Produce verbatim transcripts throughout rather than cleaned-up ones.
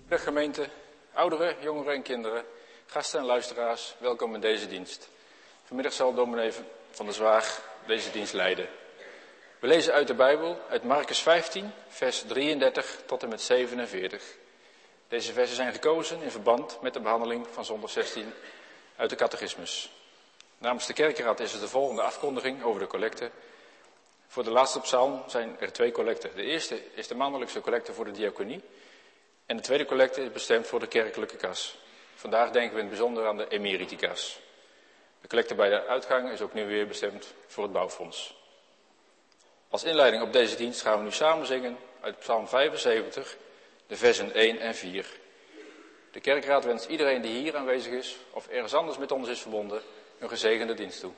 De gemeente, ouderen, jongeren en kinderen, gasten en luisteraars, welkom in deze dienst. Vanmiddag zal dominee van der Zwaag deze dienst leiden. We lezen uit de Bijbel, uit Marcus vijftien, vers drieëndertig tot en met zevenenveertig. Deze versen zijn gekozen in verband met de behandeling van zondag zestien uit de catechismus. Namens de kerkraad is er de volgende afkondiging over de collecte. Voor de laatste psalm zijn er twee collecten. De eerste is de maandelijkse collecte voor de diaconie. En de tweede collecte is bestemd voor de kerkelijke kas. Vandaag denken we in het bijzonder aan de emeritikas. De collecte bij de uitgang is ook nu weer bestemd voor het bouwfonds. Als inleiding op deze dienst gaan we nu samen zingen uit psalm vijfenzeventig, de versen één en vier. De kerkraad wenst iedereen die hier aanwezig is of ergens anders met ons is verbonden een gezegende dienst toe.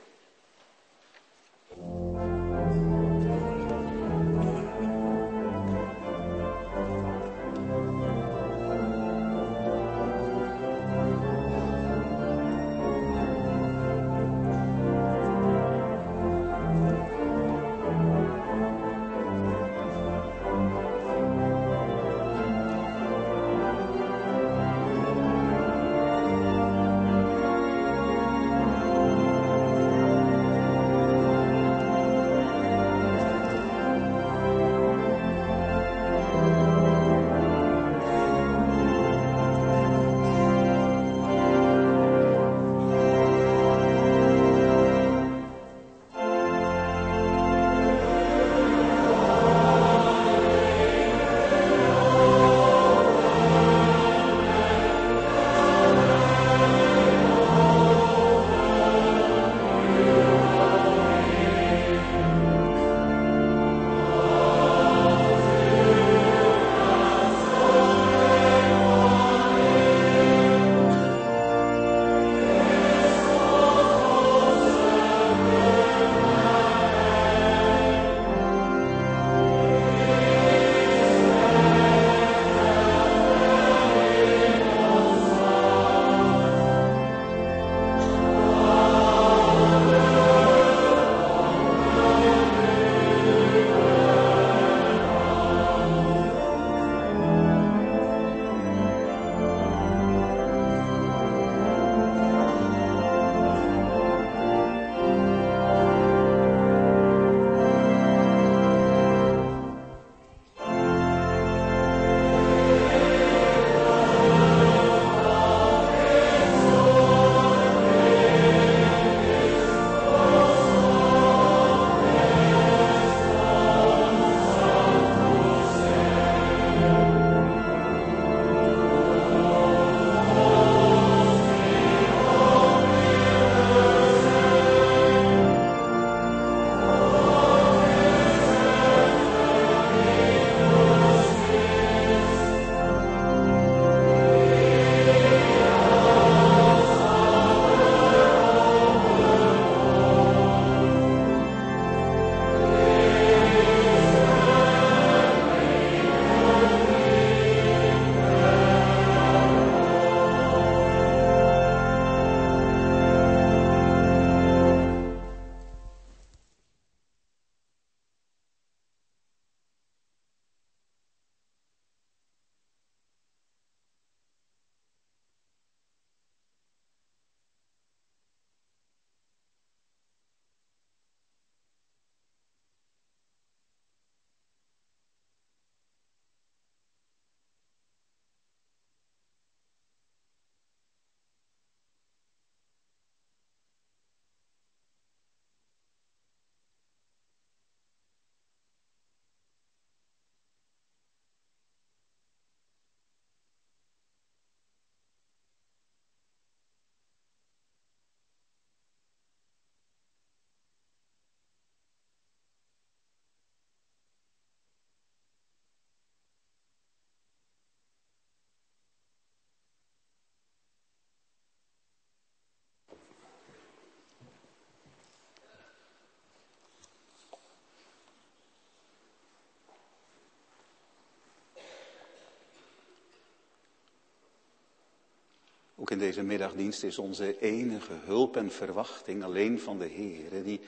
Ook in deze middagdienst is onze enige hulp en verwachting alleen van de Heere, die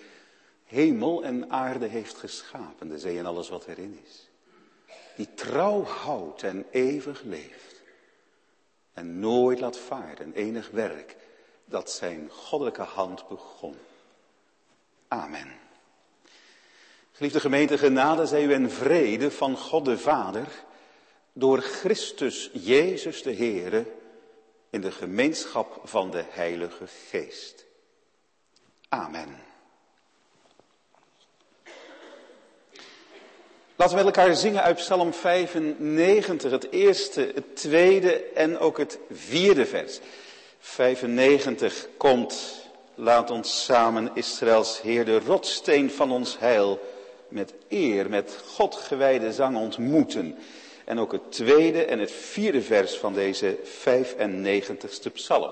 hemel en aarde heeft geschapen, de zee en alles wat erin is. Die trouw houdt en eeuwig leeft. en nooit laat varen enig werk dat zijn goddelijke hand begon. Amen. Geliefde gemeente, genade zij u en vrede van God de Vader, door Christus Jezus de Heere, in de gemeenschap van de Heilige Geest. Amen. Laten we met elkaar zingen uit Psalm vijfennegentig, het eerste, het tweede en ook het vierde vers. vijfennegentig komt, laat ons samen Israëls Heer, de rotsteen van ons heil, met eer, met God gewijde zang ontmoeten. En ook het tweede en het vierde vers van deze vijfennegentigste psalm.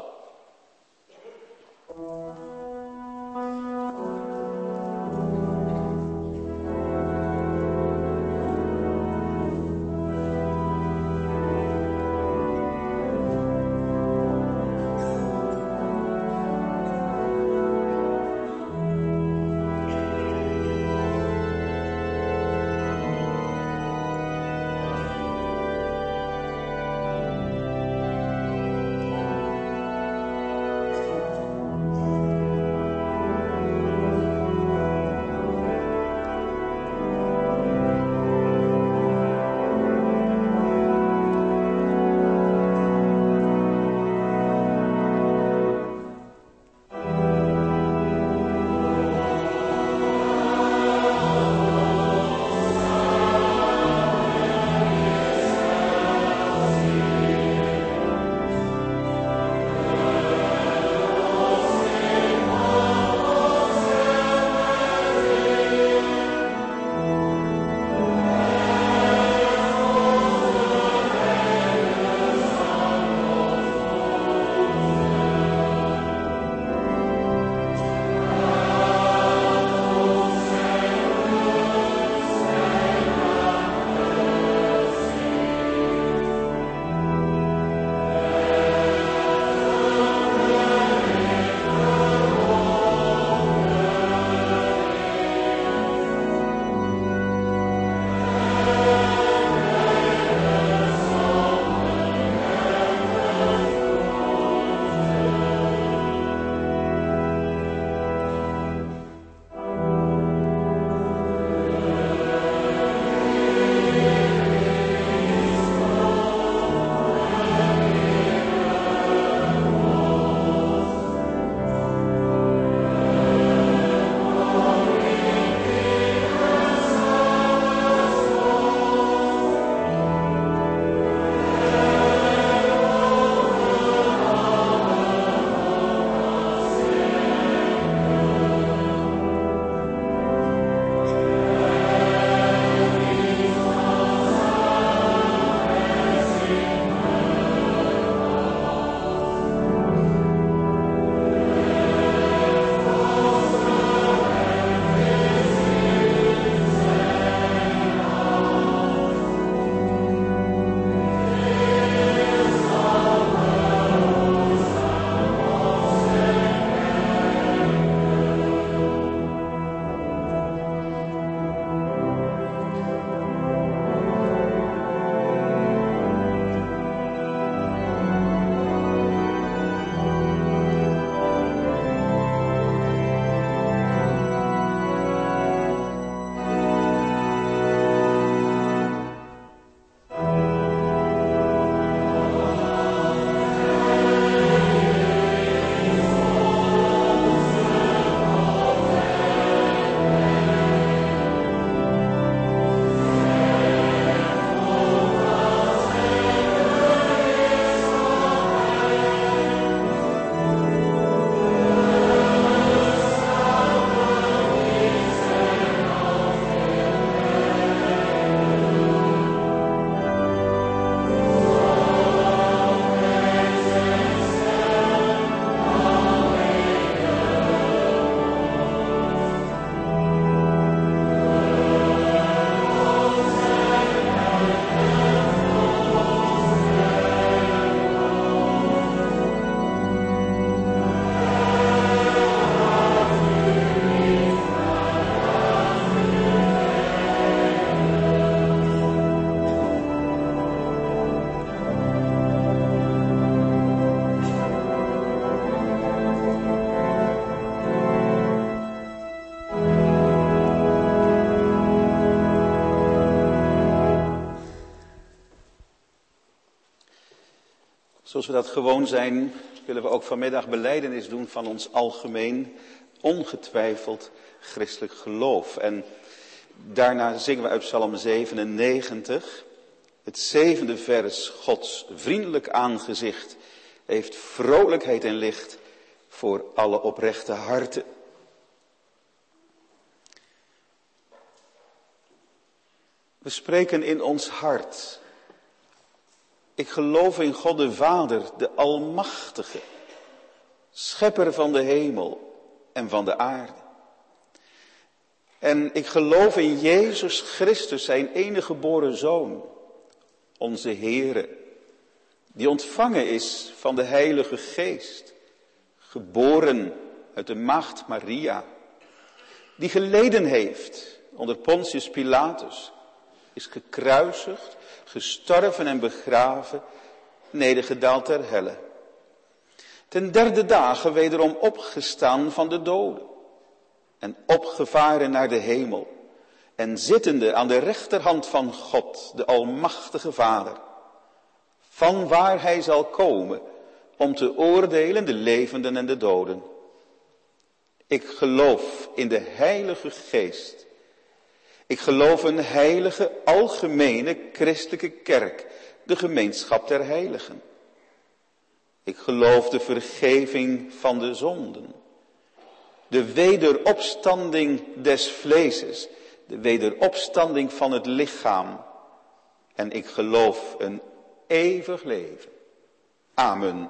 Zoals we dat gewoon zijn, willen we ook vanmiddag belijdenis doen van ons algemeen, ongetwijfeld christelijk geloof. En daarna zingen we uit Psalm zevenennegentig, het zevende vers. Gods vriendelijk aangezicht heeft vrolijkheid en licht voor alle oprechte harten. We spreken in ons hart: ik geloof in God de Vader, de Almachtige, schepper van de hemel en van de aarde. En ik geloof in Jezus Christus, zijn enige geboren Zoon, onze Heere, die ontvangen is van de Heilige Geest, geboren uit de maagd Maria, die geleden heeft onder Pontius Pilatus, is gekruisigd, gestorven en begraven, nedergedaald ter helle. Ten derde dagen wederom opgestaan van de doden en opgevaren naar de hemel en zittende aan de rechterhand van God, de Almachtige Vader, van waar hij zal komen om te oordelen de levenden en de doden. Ik geloof in de Heilige Geest. Ik geloof een heilige, algemene, christelijke kerk, de gemeenschap der heiligen. Ik geloof de vergeving van de zonden, de wederopstanding des vleeses, de wederopstanding van het lichaam. En ik geloof een eeuwig leven. Amen.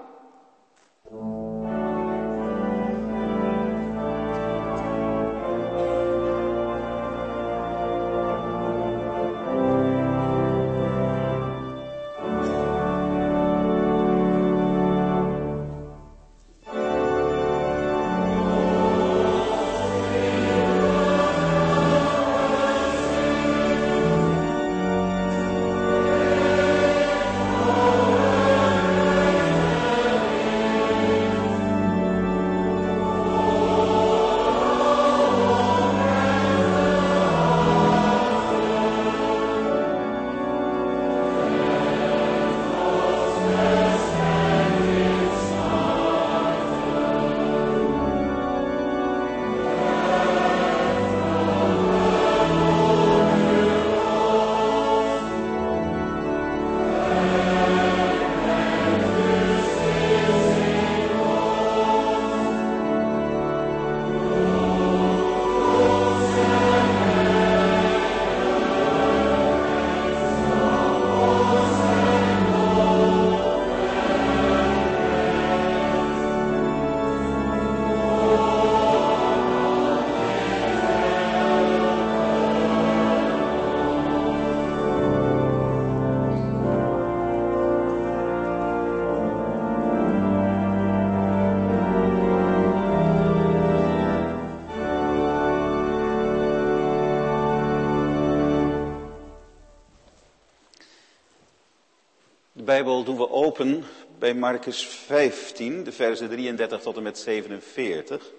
De Bijbel doen we open bij Marcus vijftien, de versen drieëndertig tot en met zevenenveertig.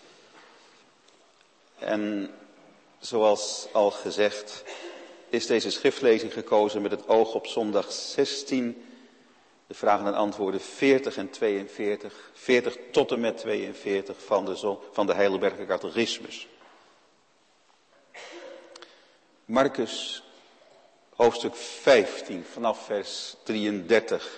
En zoals al gezegd is deze schriftlezing gekozen met het oog op zondag zestien. De vragen en antwoorden veertig en tweeënveertig, veertig tot en met tweeënveertig van de, zon, van de Heidelberger Catechismus. Marcus hoofdstuk vijftien, vanaf vers drieëndertig.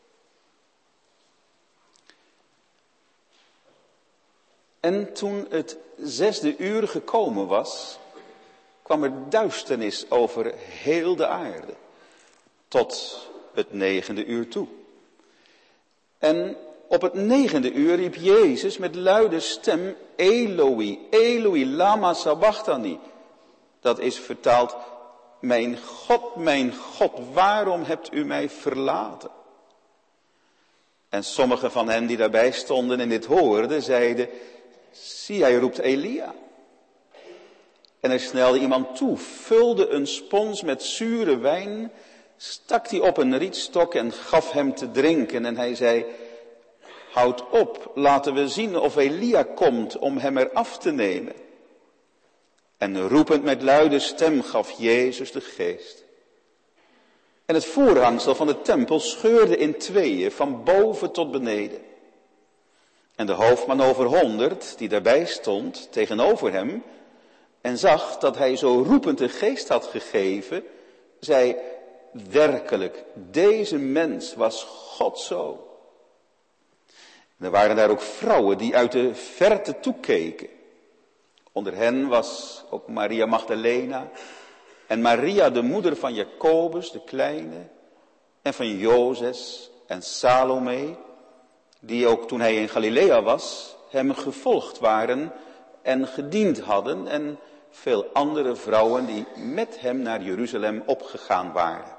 En toen het zesde uur gekomen was, kwam er duisternis over heel de aarde, tot het negende uur toe. En op het negende uur riep Jezus met luide stem, Eloi, Eloi, lama sabachthani. Dat is vertaald, mijn God, mijn God, waarom hebt u mij verlaten? En sommigen van hen die daarbij stonden en dit hoorden, zeiden, zie, hij roept Elia. En er snelde iemand toe, vulde een spons met zure wijn, stak die op een rietstok en gaf hem te drinken. En hij zei, houd op, laten we zien of Elia komt om hem eraf te nemen. En roepend met luide stem gaf Jezus de geest. En het voorhangsel van de tempel scheurde in tweeën, van boven tot beneden. En de hoofdman over honderd, die daarbij stond, tegenover hem, en zag dat hij zo roepend de geest had gegeven, zei, werkelijk, deze mens was God zo. En er waren daar ook vrouwen die uit de verte toekeken. Onder hen was ook Maria Magdalena en Maria de moeder van Jacobus de kleine en van Jozes en Salome, die ook toen hij in Galilea was, hem gevolgd waren en gediend hadden en veel andere vrouwen die met hem naar Jeruzalem opgegaan waren.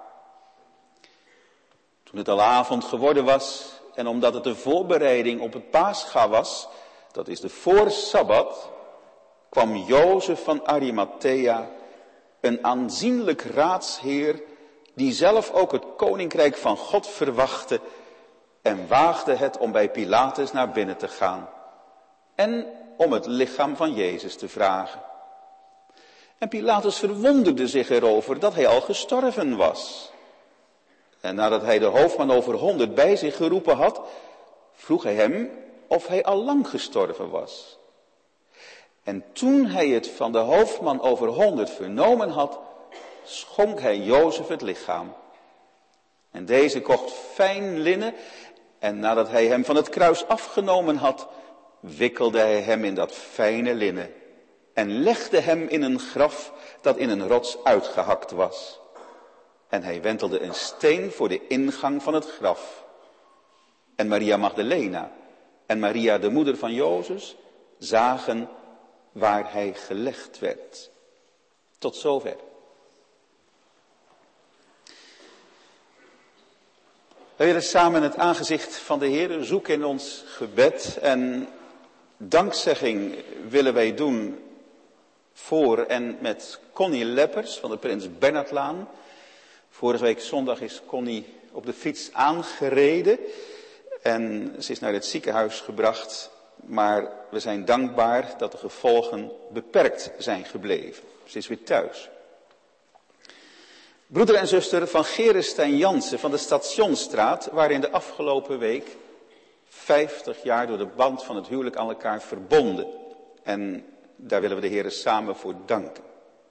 Toen het al avond geworden was en omdat het de voorbereiding op het Pascha was, dat is de voorsabbat, kwam Jozef van Arimathea, een aanzienlijk raadsheer, die zelf ook het koninkrijk van God verwachtte en waagde het om bij Pilatus naar binnen te gaan en om het lichaam van Jezus te vragen. En Pilatus verwonderde zich erover dat hij al gestorven was. En nadat hij de hoofdman over honderd bij zich geroepen had, vroeg hij hem of hij al lang gestorven was. En toen hij het van de hoofdman over honderd vernomen had, schonk hij Jozef het lichaam. En deze kocht fijn linnen en nadat hij hem van het kruis afgenomen had, wikkelde hij hem in dat fijne linnen en legde hem in een graf dat in een rots uitgehakt was. En hij wentelde een steen voor de ingang van het graf. En Maria Magdalena en Maria de moeder van Jozef zagen waar hij gelegd werd. Tot zover. We willen samen het aangezicht van de Heer zoeken in ons gebed en dankzegging willen wij doen voor en met Connie Leppers van de Prins Bernhardlaan. Vorige week zondag is Connie op de fiets aangereden en ze is naar het ziekenhuis gebracht. Maar we zijn dankbaar dat de gevolgen beperkt zijn gebleven. Ze is weer thuis. Broeder en zuster van Gerestijn Jansen van de Stationsstraat waren in de afgelopen week vijftig jaar door de band van het huwelijk aan elkaar verbonden. En daar willen we de Heer samen voor danken.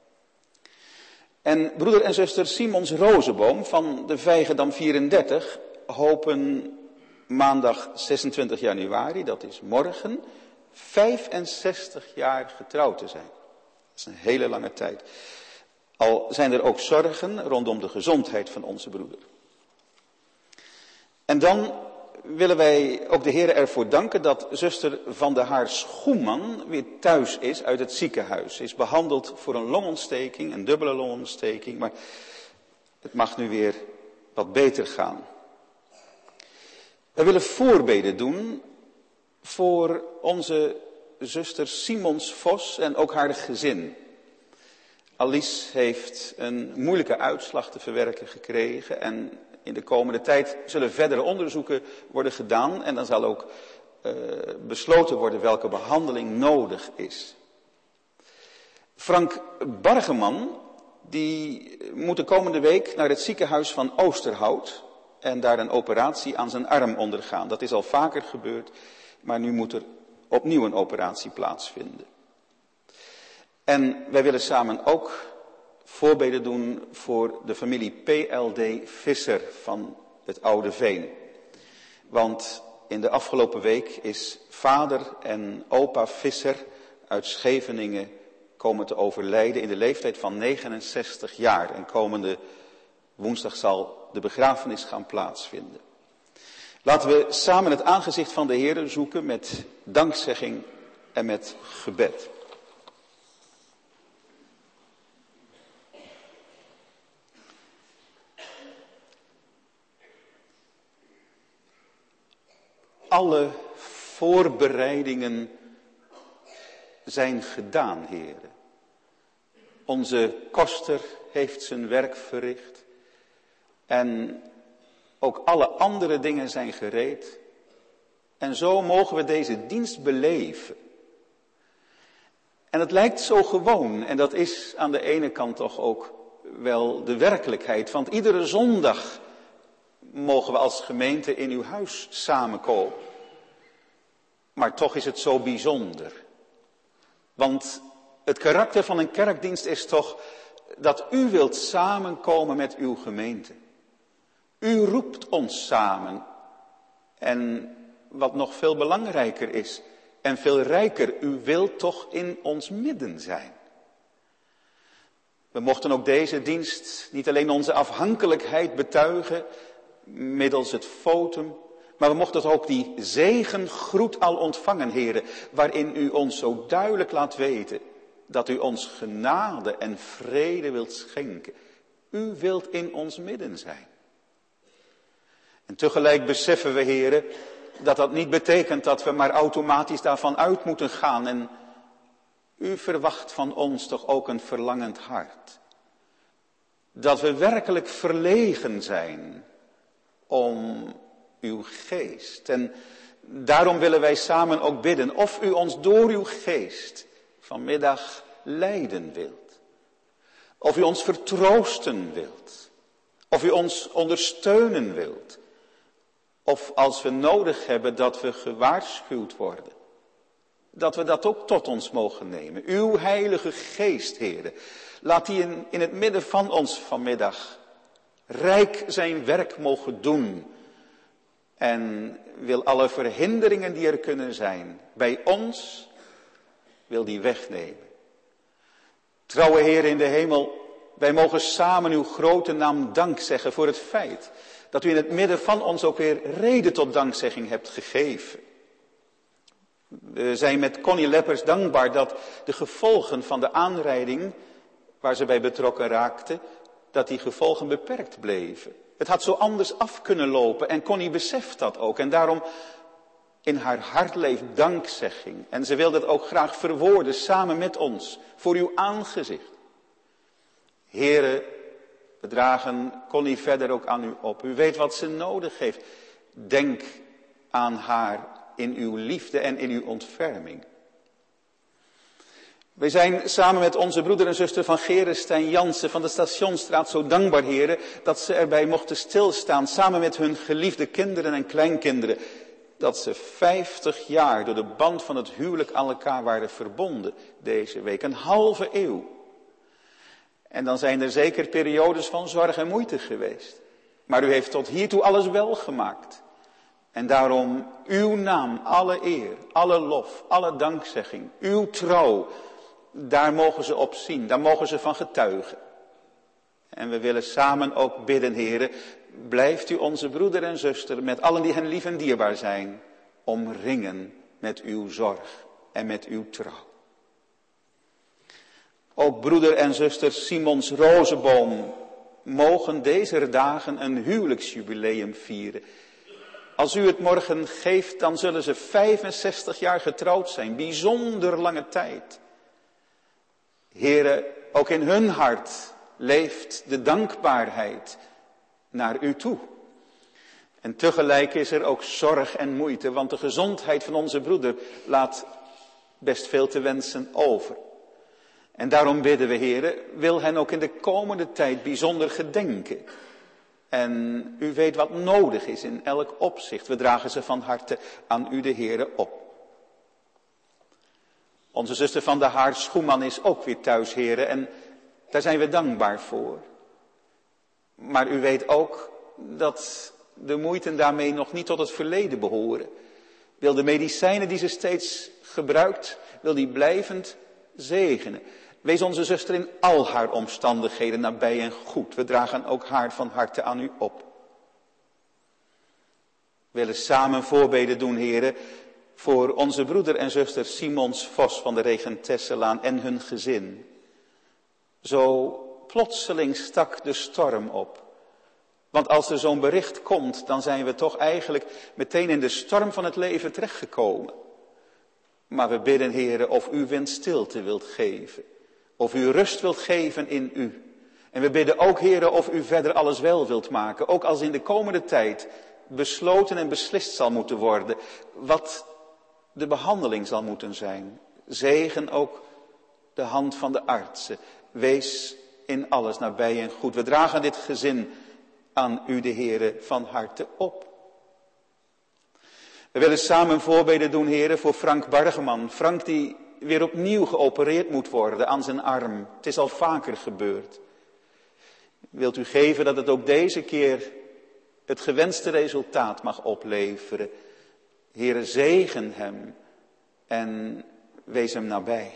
En broeder en zuster Simons Rozenboom van de Vijgendam vierendertig hopen maandag zesentwintig januari, dat is morgen, vijfenzestig jaar getrouwd te zijn. Dat is een hele lange tijd. Al zijn er ook zorgen rondom de gezondheid van onze broeder. En dan willen wij ook de Heer ervoor danken dat zuster Van der Haar Schoeman weer thuis is uit het ziekenhuis. Ze is behandeld voor een longontsteking, een dubbele longontsteking, maar het mag nu weer wat beter gaan. We willen voorbeden doen voor onze zuster Simons Vos en ook haar gezin. Alice heeft een moeilijke uitslag te verwerken gekregen en in de komende tijd zullen verdere onderzoeken worden gedaan en dan zal ook uh, besloten worden welke behandeling nodig is. Frank Bargeman, die moet de komende week naar het ziekenhuis van Oosterhout en daar een operatie aan zijn arm ondergaan. Dat is al vaker gebeurd, maar nu moet er opnieuw een operatie plaatsvinden. En wij willen samen ook voorbeden doen voor de familie P L D Visser van het Oude Veen. Want in de afgelopen week is vader en opa Visser uit Scheveningen komen te overlijden in de leeftijd van negenenzestig jaar. En komende woensdag zal de begrafenis gaan plaatsvinden. Laten we samen het aangezicht van de Heer zoeken met dankzegging en met gebed. Alle voorbereidingen zijn gedaan, Heere. Onze koster heeft zijn werk verricht. En ook alle andere dingen zijn gereed. En zo mogen we deze dienst beleven. En het lijkt zo gewoon. En dat is aan de ene kant toch ook wel de werkelijkheid. Want iedere zondag mogen we als gemeente in uw huis samenkomen. Maar toch is het zo bijzonder. Want het karakter van een kerkdienst is toch dat u wilt samenkomen met uw gemeente. U roept ons samen. En wat nog veel belangrijker is en veel rijker, u wilt toch in ons midden zijn. We mochten ook deze dienst niet alleen onze afhankelijkheid betuigen middels het fotum, maar we mochten ook die zegengroet al ontvangen, heren, waarin u ons zo duidelijk laat weten dat u ons genade en vrede wilt schenken. U wilt in ons midden zijn. En tegelijk beseffen we, heren, dat dat niet betekent dat we maar automatisch daarvan uit moeten gaan. En u verwacht van ons toch ook een verlangend hart. Dat we werkelijk verlegen zijn om uw geest. En daarom willen wij samen ook bidden of u ons door uw geest vanmiddag leiden wilt. Of u ons vertroosten wilt. Of u ons ondersteunen wilt. Of als we nodig hebben dat we gewaarschuwd worden. Dat we dat ook tot ons mogen nemen. Uw heilige geest, heren. Laat die in, in het midden van ons vanmiddag rijk zijn werk mogen doen. En wil alle verhinderingen die er kunnen zijn bij ons, wil die wegnemen. Trouwe Heer in de hemel, wij mogen samen uw grote naam dank zeggen voor het feit dat u in het midden van ons ook weer reden tot dankzegging hebt gegeven. We zijn met Connie Leppers dankbaar dat de gevolgen van de aanrijding waar ze bij betrokken raakte, dat die gevolgen beperkt bleven. Het had zo anders af kunnen lopen en Connie beseft dat ook. En daarom in haar hart leeft dankzegging. En ze wil dat ook graag verwoorden samen met ons voor uw aangezicht. Here, we dragen Connie verder ook aan u op. U weet wat ze nodig heeft. Denk aan haar in uw liefde en in uw ontferming. Wij zijn samen met onze broeder en zuster van Gerenstein Jansen van de Stationsstraat zo dankbaar, heren, dat ze erbij mochten stilstaan samen met hun geliefde kinderen en kleinkinderen. Dat ze vijftig jaar door de band van het huwelijk aan elkaar waren verbonden deze week. Een halve eeuw. En dan zijn er zeker periodes van zorg en moeite geweest. Maar u heeft tot hiertoe alles wel gemaakt. En daarom uw naam, alle eer, alle lof, alle dankzegging, uw trouw, daar mogen ze op zien, daar mogen ze van getuigen. En we willen samen ook bidden, heren, blijft u onze broeder en zuster, met allen die hen lief en dierbaar zijn, omringen met uw zorg en met uw trouw. Ook broeder en zuster Simons Rozeboom mogen deze dagen een huwelijksjubileum vieren. Als u het morgen geeft, dan zullen ze vijfenzestig jaar getrouwd zijn. Bijzonder lange tijd. Heren, ook in hun hart leeft de dankbaarheid naar u toe. En tegelijk is er ook zorg en moeite, want de gezondheid van onze broeder laat best veel te wensen over. En daarom bidden we, heren, wil hen ook in de komende tijd bijzonder gedenken. En u weet wat nodig is in elk opzicht. We dragen ze van harte aan u, de Heere, op. Onze zuster van de Haar Schoeman is ook weer thuis, heren, en daar zijn we dankbaar voor. Maar u weet ook dat de moeiten daarmee nog niet tot het verleden behoren. Wil de medicijnen die ze steeds gebruikt, wil die blijvend zegenen. Wees onze zuster in al haar omstandigheden nabij en goed. We dragen ook haar van harte aan u op. We willen samen voorbeden doen, heren, voor onze broeder en zuster Simons Vos van de Regentesselaan en hun gezin. Zo plotseling stak de storm op. Want als er zo'n bericht komt, dan zijn we toch eigenlijk meteen in de storm van het leven terechtgekomen. Maar we bidden, heren, of u windstilte wilt geven. Of u rust wilt geven in u. En we bidden ook, heren, of u verder alles wel wilt maken. Ook als in de komende tijd besloten en beslist zal moeten worden wat de behandeling zal moeten zijn. Zegen ook de hand van de artsen. Wees in alles nabij en goed. We dragen dit gezin aan u, de Heere, van harte op. We willen samen voorbeden doen, Heere, voor Frank Bargeman. Frank die weer opnieuw geopereerd moet worden aan zijn arm. Het is al vaker gebeurd. Wilt u geven dat het ook deze keer het gewenste resultaat mag opleveren. Heere, zegen hem en wees hem nabij.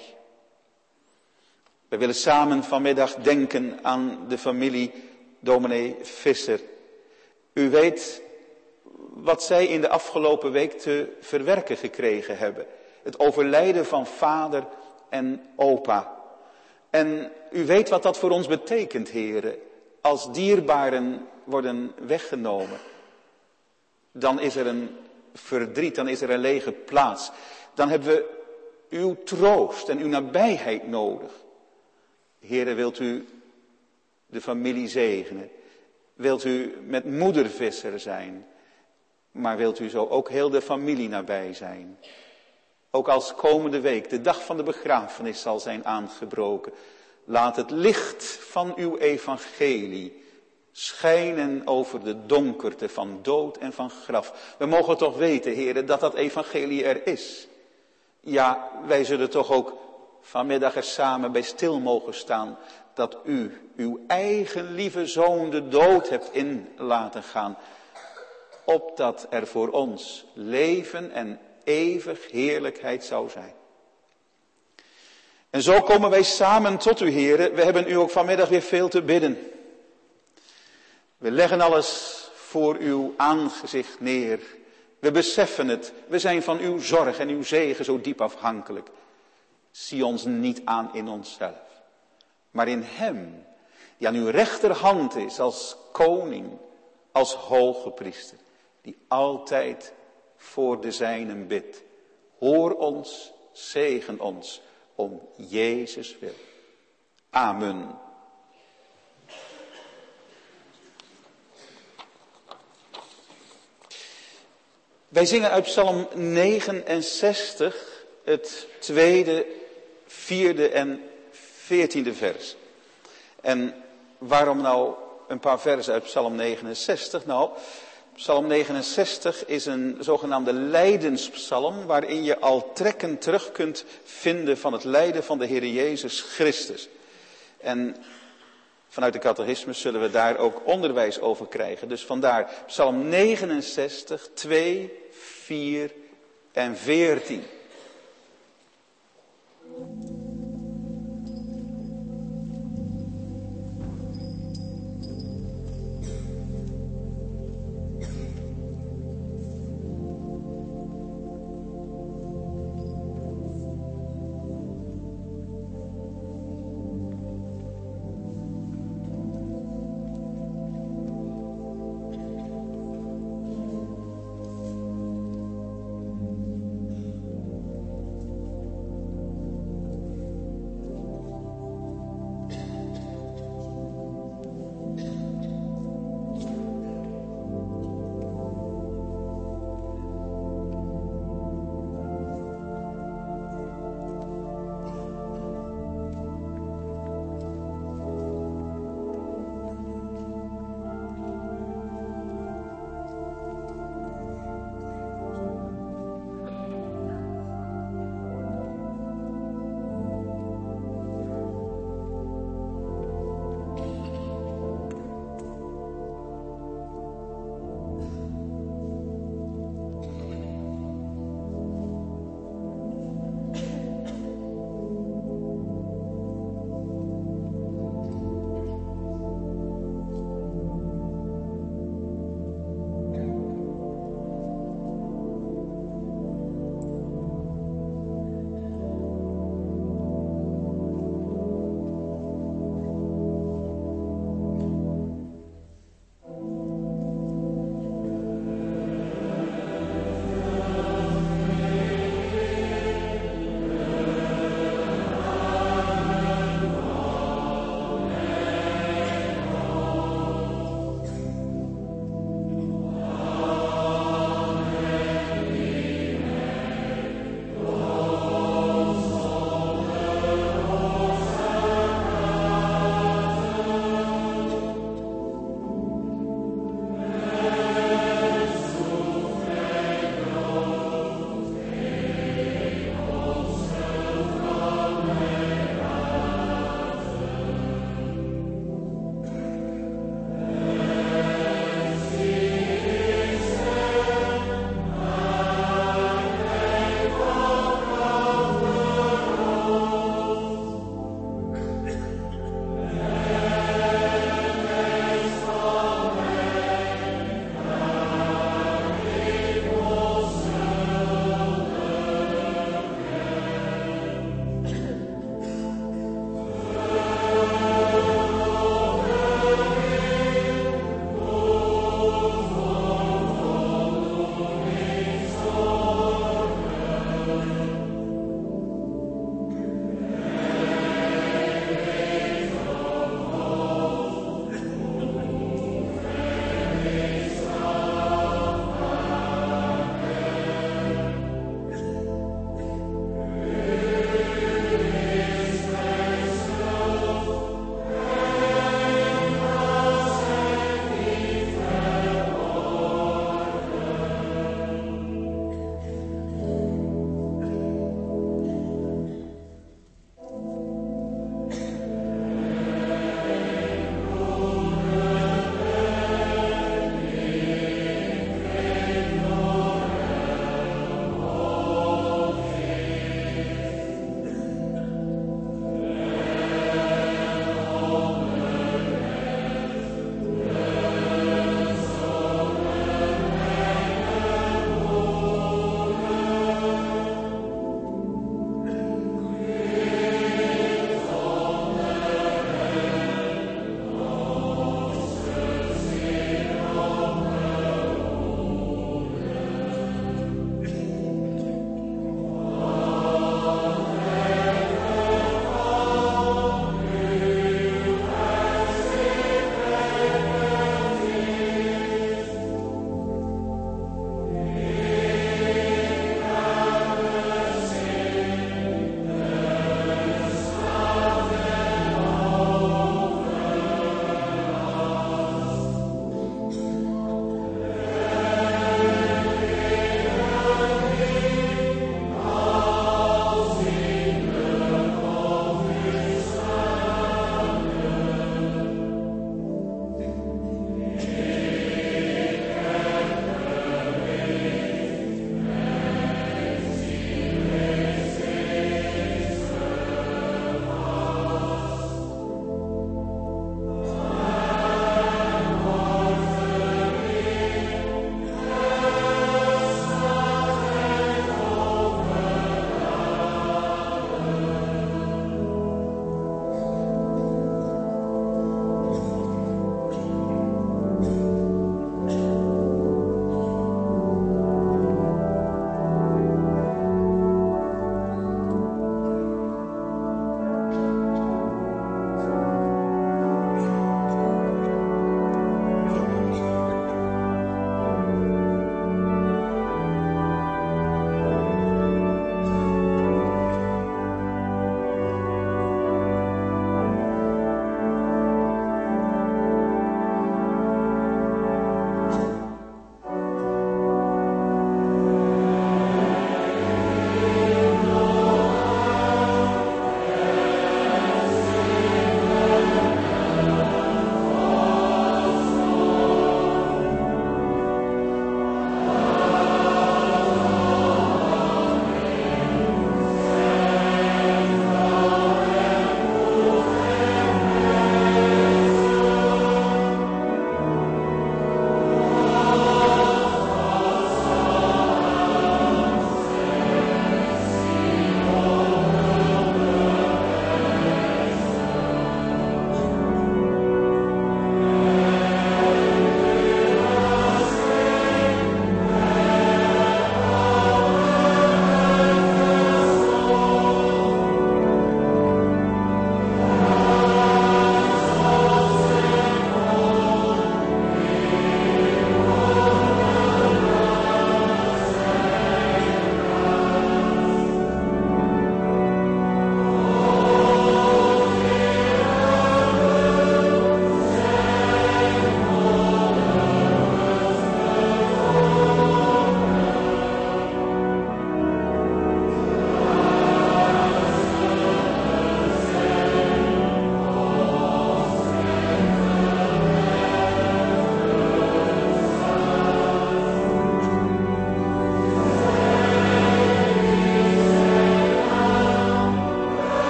We willen samen vanmiddag denken aan de familie dominee Visser. U weet wat zij in de afgelopen week te verwerken gekregen hebben. Het overlijden van vader en opa. En u weet wat dat voor ons betekent, heren. Als dierbaren worden weggenomen, dan is er een verdriet, dan is er een lege plaats. Dan hebben we uw troost en uw nabijheid nodig. Heren, wilt u de familie zegenen? Wilt u met moeder Visser zijn? Maar wilt u zo ook heel de familie nabij zijn? Ook als komende week de dag van de begrafenis zal zijn aangebroken. Laat het licht van uw evangelie schijnen over de donkerte van dood en van graf. We mogen toch weten, heren, dat dat evangelie er is. Ja, wij zullen toch ook vanmiddag er samen bij stil mogen staan dat u uw eigen lieve zoon de dood hebt in laten gaan. Opdat er voor ons leven en eeuwig heerlijkheid zou zijn. En zo komen wij samen tot u, heren. We hebben u ook vanmiddag weer veel te bidden. We leggen alles voor uw aangezicht neer. We beseffen het. We zijn van uw zorg en uw zegen zo diep afhankelijk. Zie ons niet aan in onszelf, maar in hem, die aan uw rechterhand is als koning, als hoge priester, die altijd voor de zijnen bidt. Hoor ons, zegen ons, om Jezus wil. Amen. Wij zingen uit Psalm negenenzestig, het tweede, vierde en veertiende vers. En waarom nou een paar versen uit Psalm negenenzestig? Nou, Psalm negenenzestig is een zogenaamde lijdenspsalm, waarin je al trekken terug kunt vinden van het lijden van de Heer Jezus Christus. En vanuit de catechismus zullen we daar ook onderwijs over krijgen. Dus vandaar Psalm negenenzestig, twee, vier en veertien.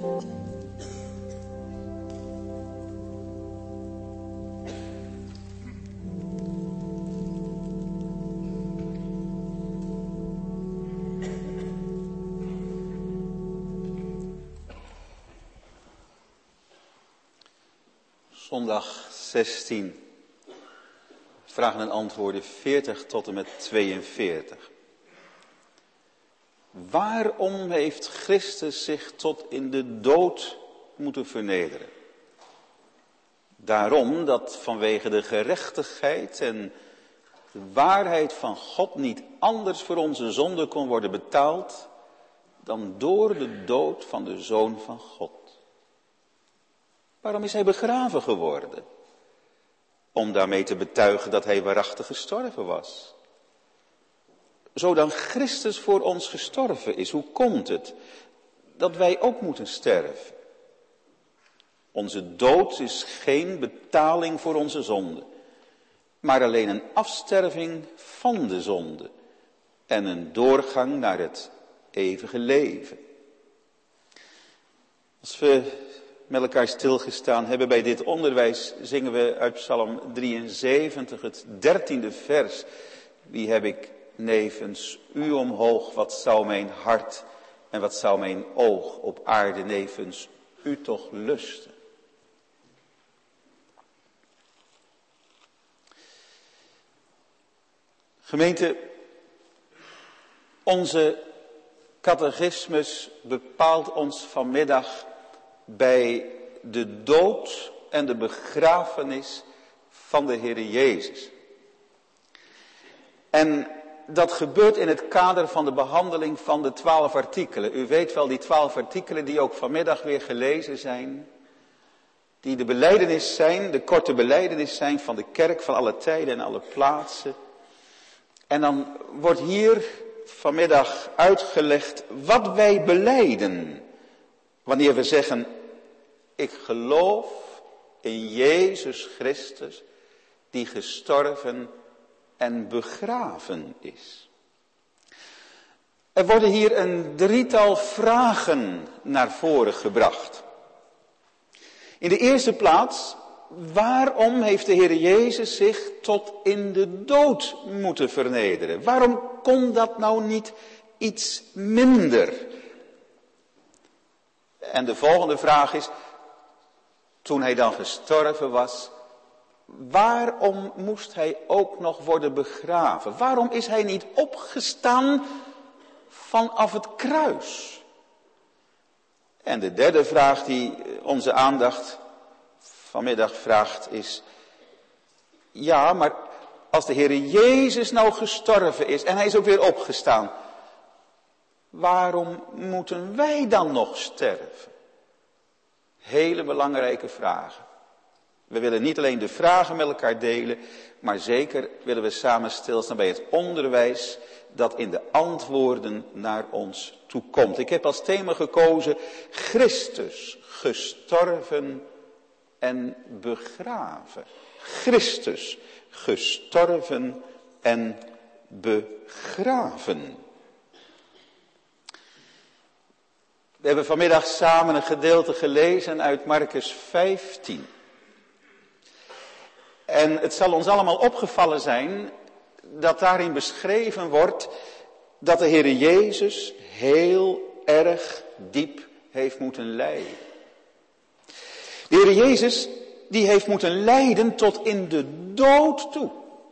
Zondag zestien. Vragen en antwoorden veertig tot en met tweeënveertig. Waarom heeft Christus zich tot in de dood moeten vernederen? Daarom dat vanwege de gerechtigheid en de waarheid van God niet anders voor onze zonde kon worden betaald dan door de dood van de Zoon van God. Waarom is hij begraven geworden? Om daarmee te betuigen dat hij waarachtig gestorven was. Zo dan Christus voor ons gestorven is, hoe komt het dat wij ook moeten sterven? Onze dood is geen betaling voor onze zonde, maar alleen een afsterving van de zonde en een doorgang naar het eeuwige leven. Als we met elkaar stilgestaan hebben bij dit onderwijs, zingen we uit Psalm drieënzeventig, het dertiende vers. Wie heb ik nevens u omhoog, wat zou mijn hart en wat zou mijn oog op aarde nevens u toch lusten? Gemeente, onze catechismus bepaalt ons vanmiddag bij de dood en de begrafenis van de Heere Jezus. En dat gebeurt in het kader van de behandeling van de twaalf artikelen. U weet wel, die twaalf artikelen die ook vanmiddag weer gelezen zijn. Die de belijdenis zijn, de korte belijdenis zijn van de kerk van alle tijden en alle plaatsen. En dan wordt hier vanmiddag uitgelegd wat wij belijden. Wanneer we zeggen, ik geloof in Jezus Christus, die gestorven en begraven is. Er worden hier een drietal vragen naar voren gebracht. In de eerste plaats, waarom heeft de Heer Jezus zich tot in de dood moeten vernederen? Waarom kon dat nou niet iets minder? En de volgende vraag is, toen hij dan gestorven was, waarom moest hij ook nog worden begraven? Waarom is hij niet opgestaan vanaf het kruis? En de derde vraag die onze aandacht vanmiddag vraagt is, ja, maar als de Heer Jezus nou gestorven is en hij is ook weer opgestaan, waarom moeten wij dan nog sterven? Hele belangrijke vragen. We willen niet alleen de vragen met elkaar delen, maar zeker willen we samen stilstaan bij het onderwijs dat in de antwoorden naar ons toekomt. Ik heb als thema gekozen Christus gestorven en begraven. Christus gestorven en begraven. We hebben vanmiddag samen een gedeelte gelezen uit Markus vijftien. En het zal ons allemaal opgevallen zijn dat daarin beschreven wordt dat de Heer Jezus heel erg diep heeft moeten lijden. De Heer Jezus die heeft moeten lijden tot in de dood toe.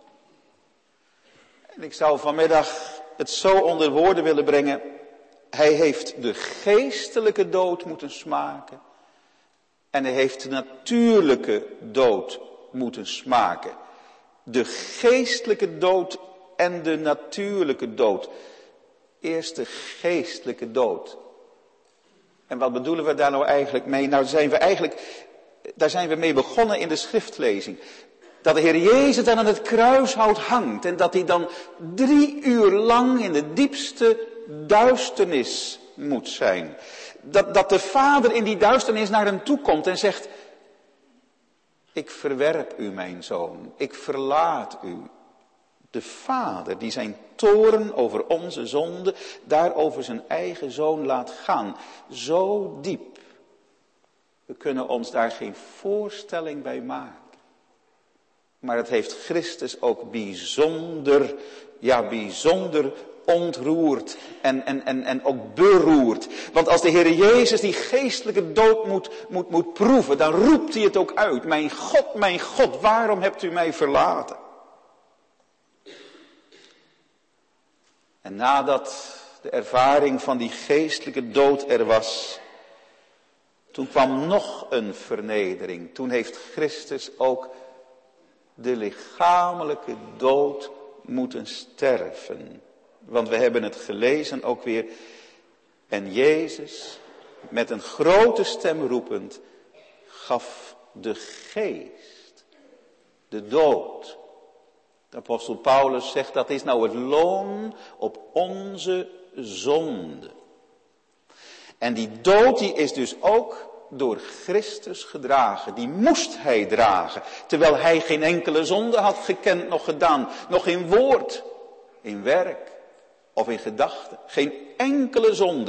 En ik zou vanmiddag het zo onder woorden willen brengen. Hij heeft de geestelijke dood moeten smaken. En hij heeft de natuurlijke dood moeten smaken. De geestelijke dood en de natuurlijke dood. Eerst de geestelijke dood. En wat bedoelen we daar nou eigenlijk mee? Nou zijn we eigenlijk, daar zijn we mee begonnen in de schriftlezing. Dat de Heer Jezus dan aan het kruishout hangt. En dat hij dan drie uur lang in de diepste duisternis moet zijn. Dat, dat de Vader in die duisternis naar hem toe komt en zegt, ik verwerp u mijn zoon, ik verlaat u. De Vader die zijn toorn over onze zonde, daar over zijn eigen zoon laat gaan. Zo diep We kunnen ons daar geen voorstelling bij maken. Maar het heeft Christus ook bijzonder, ja bijzonder ontroerd en, en, en, en ook beroerd. Want als de Heer Jezus die geestelijke dood moet, moet, moet proeven, dan roept hij het ook uit. Mijn God, mijn God, waarom hebt u mij verlaten? En nadat de ervaring van die geestelijke dood er was, toen kwam nog een vernedering. Toen heeft Christus ook de lichamelijke dood moeten sterven. Want we hebben het gelezen ook weer. En Jezus, met een grote stem roepend, gaf de geest, de dood. De apostel Paulus zegt, dat is nou het loon op onze zonde. En die dood die is dus ook door Christus gedragen. Die moest hij dragen. Terwijl hij geen enkele zonde had gekend, nog gedaan. Nog in woord, in werk of in gedachten. Geen enkele zonde.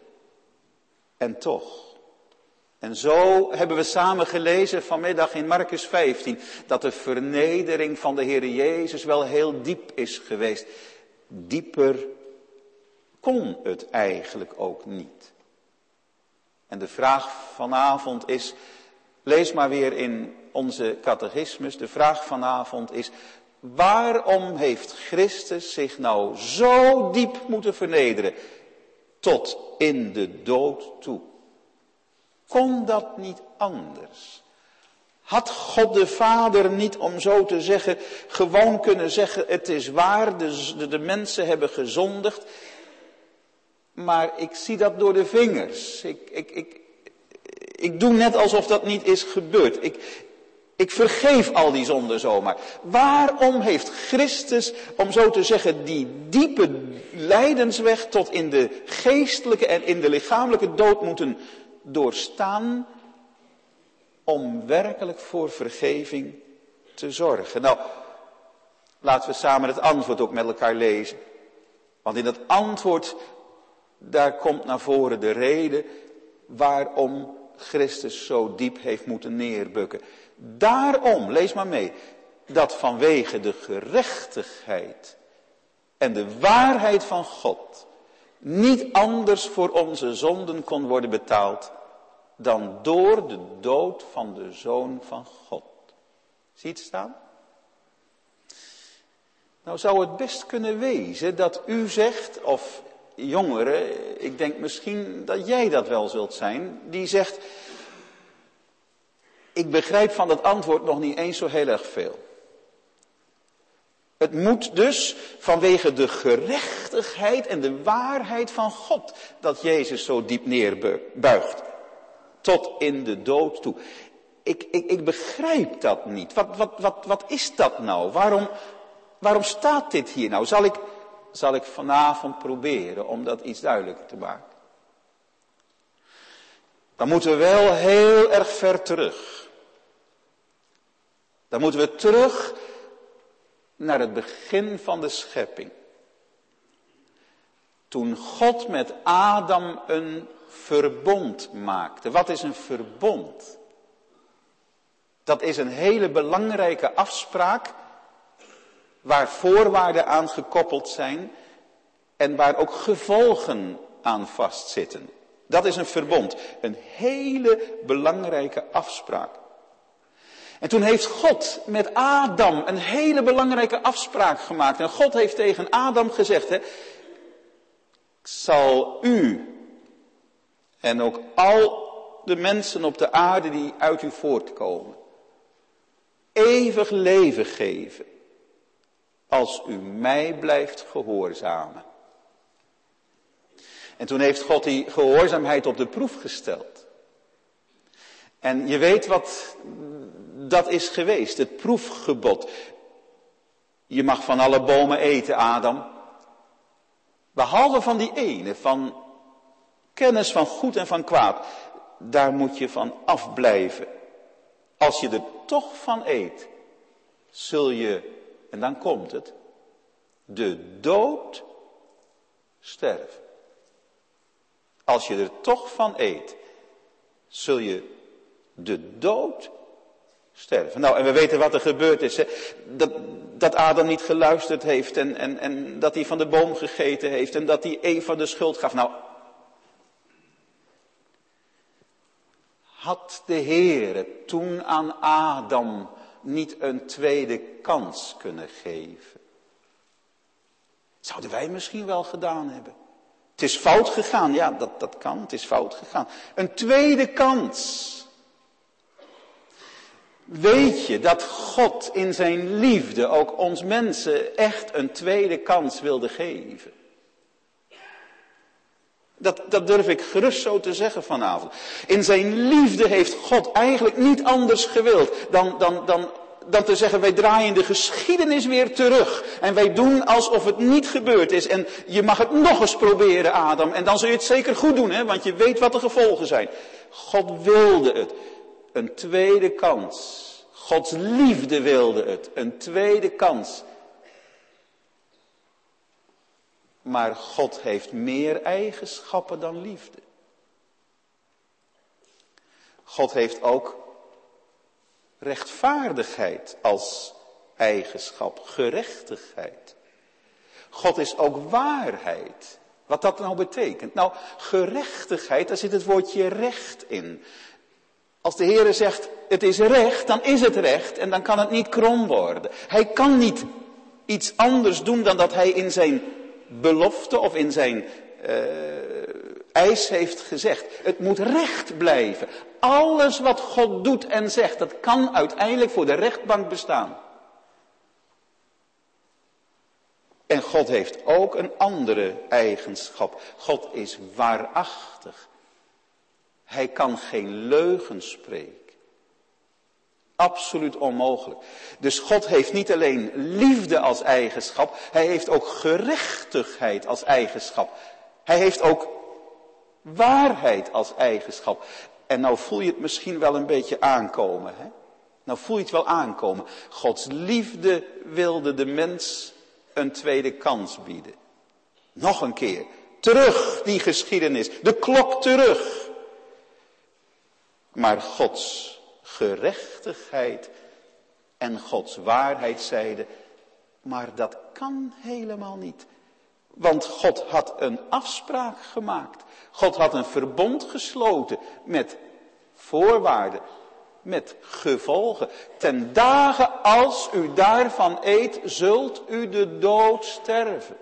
En toch. En zo hebben we samen gelezen vanmiddag in Markus vijftien. Dat de vernedering van de Heer Jezus wel heel diep is geweest. Dieper kon het eigenlijk ook niet. En de vraag vanavond is, lees maar weer in onze catechismus, de vraag vanavond is, waarom heeft Christus zich nou zo diep moeten vernederen, tot in de dood toe? Kon dat niet anders? Had God de Vader niet, om zo te zeggen, gewoon kunnen zeggen, het is waar, de, de, de mensen hebben gezondigd, maar ik zie dat door de vingers. Ik, ik, ik, ik doe net alsof dat niet is gebeurd. Ik, ik vergeef al die zonden zomaar. Waarom heeft Christus, om zo te zeggen, die diepe lijdensweg tot in de geestelijke en in de lichamelijke dood moeten doorstaan, om werkelijk voor vergeving te zorgen? Nou, laten we samen het antwoord ook met elkaar lezen. Want in dat antwoord, daar komt naar voren de reden waarom Christus zo diep heeft moeten neerbukken. Daarom, lees maar mee, dat vanwege de gerechtigheid en de waarheid van God niet anders voor onze zonden kon worden betaald dan door de dood van de Zoon van God. Zie je het staan? Nou zou het best kunnen wezen dat u zegt, of jongeren, ik denk misschien dat jij dat wel zult zijn, die zegt, ik begrijp van dat antwoord nog niet eens zo heel erg veel. Het moet dus vanwege de gerechtigheid en de waarheid van God dat Jezus zo diep neerbuigt. Tot in de dood toe. Ik, ik, ik begrijp dat niet. Wat, wat, wat, wat is dat nou? Waarom, waarom staat dit hier nou? Zal ik, zal ik vanavond proberen om dat iets duidelijker te maken? Dan moeten we wel heel erg ver terug. Dan moeten we terug naar het begin van de schepping. Toen God met Adam een verbond maakte. Wat is een verbond? Dat is een hele belangrijke afspraak waar voorwaarden aan gekoppeld zijn en waar ook gevolgen aan vastzitten. Dat is een verbond. Een hele belangrijke afspraak. En toen heeft God met Adam een hele belangrijke afspraak gemaakt. En God heeft tegen Adam gezegd, hè, ik zal u en ook al de mensen op de aarde die uit u voortkomen, eeuwig leven geven, als u mij blijft gehoorzamen. En toen heeft God die gehoorzaamheid op de proef gesteld. En je weet wat dat is geweest, het proefgebod. Je mag van alle bomen eten, Adam. Behalve van die ene, van kennis van goed en van kwaad. Daar moet je van afblijven. Als je er toch van eet, zul je, en dan komt het, de dood sterven. Als je er toch van eet, zul je de dood sterven. Nou, en we weten wat er gebeurd is. Hè? Dat, dat Adam niet geluisterd heeft en, en, en dat hij van de boom gegeten heeft en dat hij Eva de schuld gaf. Nou, had de Heere toen aan Adam niet een tweede kans kunnen geven? Zouden wij misschien wel gedaan hebben. Het is fout gegaan, ja, dat, dat kan, het is fout gegaan. Een tweede kans. Weet je dat God in zijn liefde ook ons mensen echt een tweede kans wilde geven? Dat, dat durf ik gerust zo te zeggen vanavond. In zijn liefde heeft God eigenlijk niet anders gewild dan, dan, dan, dan te zeggen, wij draaien de geschiedenis weer terug. En wij doen alsof het niet gebeurd is. En je mag het nog eens proberen, Adam. En dan zul je het zeker goed doen, hè, want je weet wat de gevolgen zijn. God wilde het. Een tweede kans. Gods liefde wilde het. Een tweede kans. Maar God heeft meer eigenschappen dan liefde. God heeft ook rechtvaardigheid als eigenschap, gerechtigheid. God is ook waarheid. Wat dat nou betekent? Nou, gerechtigheid, daar zit het woordje recht in. Als de Heere zegt, het is recht, dan is het recht en dan kan het niet krom worden. Hij kan niet iets anders doen dan dat hij in zijn belofte of in zijn uh, eis heeft gezegd. Het moet recht blijven. Alles wat God doet en zegt, dat kan uiteindelijk voor de rechtbank bestaan. En God heeft ook een andere eigenschap. God is waarachtig. Hij kan geen leugen spreken. Absoluut onmogelijk. Dus God heeft niet alleen liefde als eigenschap. Hij heeft ook gerechtigheid als eigenschap. Hij heeft ook waarheid als eigenschap. En nou voel je het misschien wel een beetje aankomen. Hè? Nou voel je het wel aankomen. Gods liefde wilde de mens een tweede kans bieden. Nog een keer. Terug die geschiedenis. De klok terug. Maar Gods gerechtigheid en Gods waarheid zeiden, maar dat kan helemaal niet. Want God had een afspraak gemaakt. God had een verbond gesloten met voorwaarden, met gevolgen. Ten dagen als u daarvan eet, zult u de dood sterven.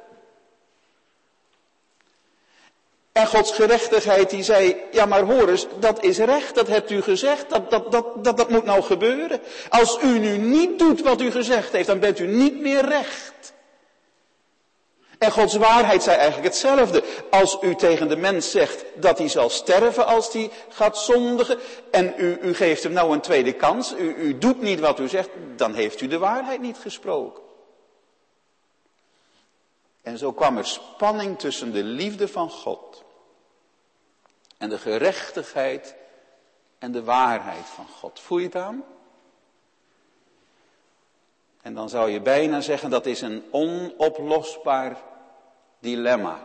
En Gods gerechtigheid die zei, ja maar hoor eens, dat is recht, dat hebt u gezegd, dat, dat, dat, dat, dat moet nou gebeuren. Als u nu niet doet wat u gezegd heeft, dan bent u niet meer recht. En Gods waarheid zei eigenlijk hetzelfde. Als u tegen de mens zegt dat hij zal sterven als hij gaat zondigen, en u, u geeft hem nou een tweede kans, u, u doet niet wat u zegt, dan heeft u de waarheid niet gesproken. En zo kwam er spanning tussen de liefde van God en de gerechtigheid en de waarheid van God. Voel je het aan? En dan zou je bijna zeggen dat is een onoplosbaar dilemma.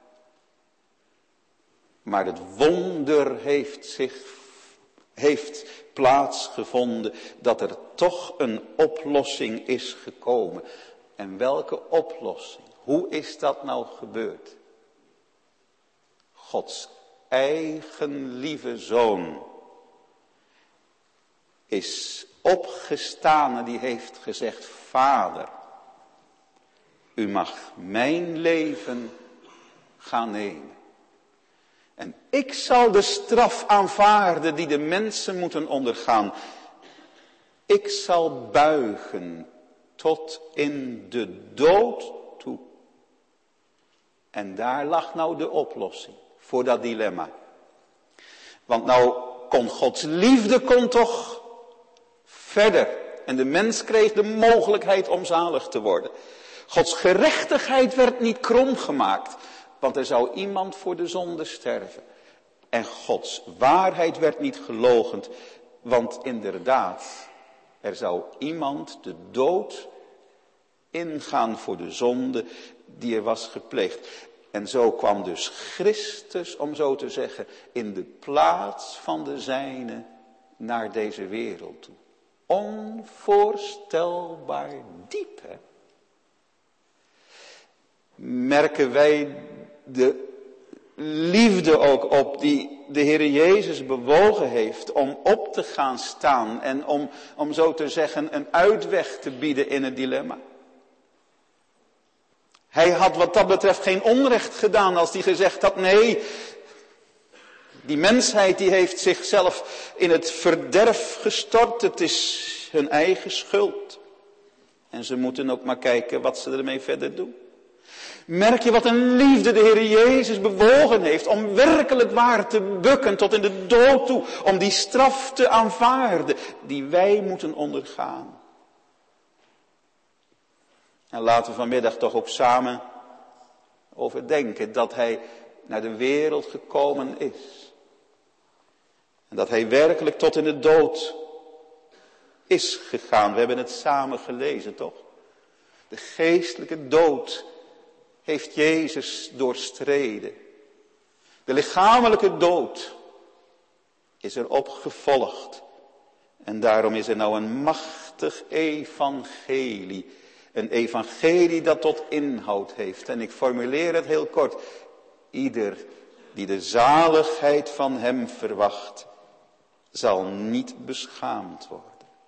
Maar het wonder heeft zich, heeft plaatsgevonden dat er toch een oplossing is gekomen. En welke oplossing? Hoe is dat nou gebeurd? Gods eigen lieve zoon is opgestaan en die heeft gezegd, Vader, u mag mijn leven gaan nemen. En ik zal de straf aanvaarden die de mensen moeten ondergaan. Ik zal buigen tot in de dood toe. En daar lag nou de oplossing voor dat dilemma. Want nou kon Gods liefde kon toch verder. En de mens kreeg de mogelijkheid om zalig te worden. Gods gerechtigheid werd niet krom gemaakt. Want er zou iemand voor de zonde sterven. En Gods waarheid werd niet geloochend. Want inderdaad, er zou iemand de dood ingaan voor de zonde die er was gepleegd. En zo kwam dus Christus, om zo te zeggen, in de plaats van de zijnen naar deze wereld toe. Onvoorstelbaar diep, hè? Merken wij de liefde ook op die de Heer Jezus bewogen heeft om op te gaan staan en om, om zo te zeggen een uitweg te bieden in het dilemma. Hij had wat dat betreft geen onrecht gedaan als hij gezegd had, nee, die mensheid die heeft zichzelf in het verderf gestort, het is hun eigen schuld. En ze moeten ook maar kijken wat ze ermee verder doen. Merk je wat een liefde de Heer Jezus bewogen heeft om werkelijk waar te bukken tot in de dood toe. Om die straf te aanvaarden die wij moeten ondergaan. En laten we vanmiddag toch ook samen overdenken dat hij naar de wereld gekomen is. En dat hij werkelijk tot in de dood is gegaan. We hebben het samen gelezen, toch? De geestelijke dood heeft Jezus doorstreden. De lichamelijke dood is er opgevolgd. En daarom is er nou een machtig evangelie. Een evangelie dat tot inhoud heeft. En ik formuleer het heel kort. Ieder die de zaligheid van hem verwacht, zal niet beschaamd worden.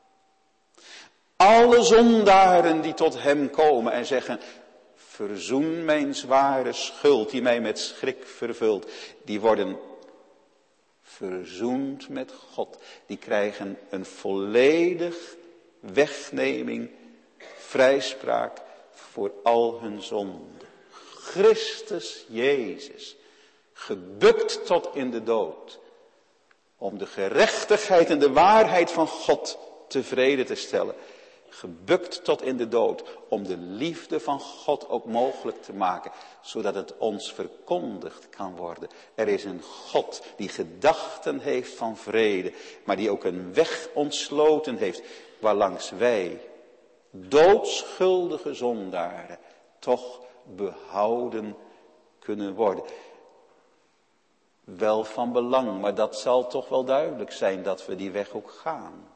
Alle zondaren die tot hem komen en zeggen, verzoen mijn zware schuld die mij met schrik vervult. Die worden verzoend met God. Die krijgen een volledig wegneming, vrijspraak voor al hun zonden. Christus Jezus, gebukt tot in de dood. Om de gerechtigheid en de waarheid van God tevreden te stellen. Gebukt tot in de dood, om de liefde van God ook mogelijk te maken, zodat het ons verkondigd kan worden. Er is een God die gedachten heeft van vrede, maar die ook een weg ontsloten heeft, waarlangs wij, doodschuldige zondaren, toch behouden kunnen worden. Wel van belang, maar dat zal toch wel duidelijk zijn dat we die weg ook gaan.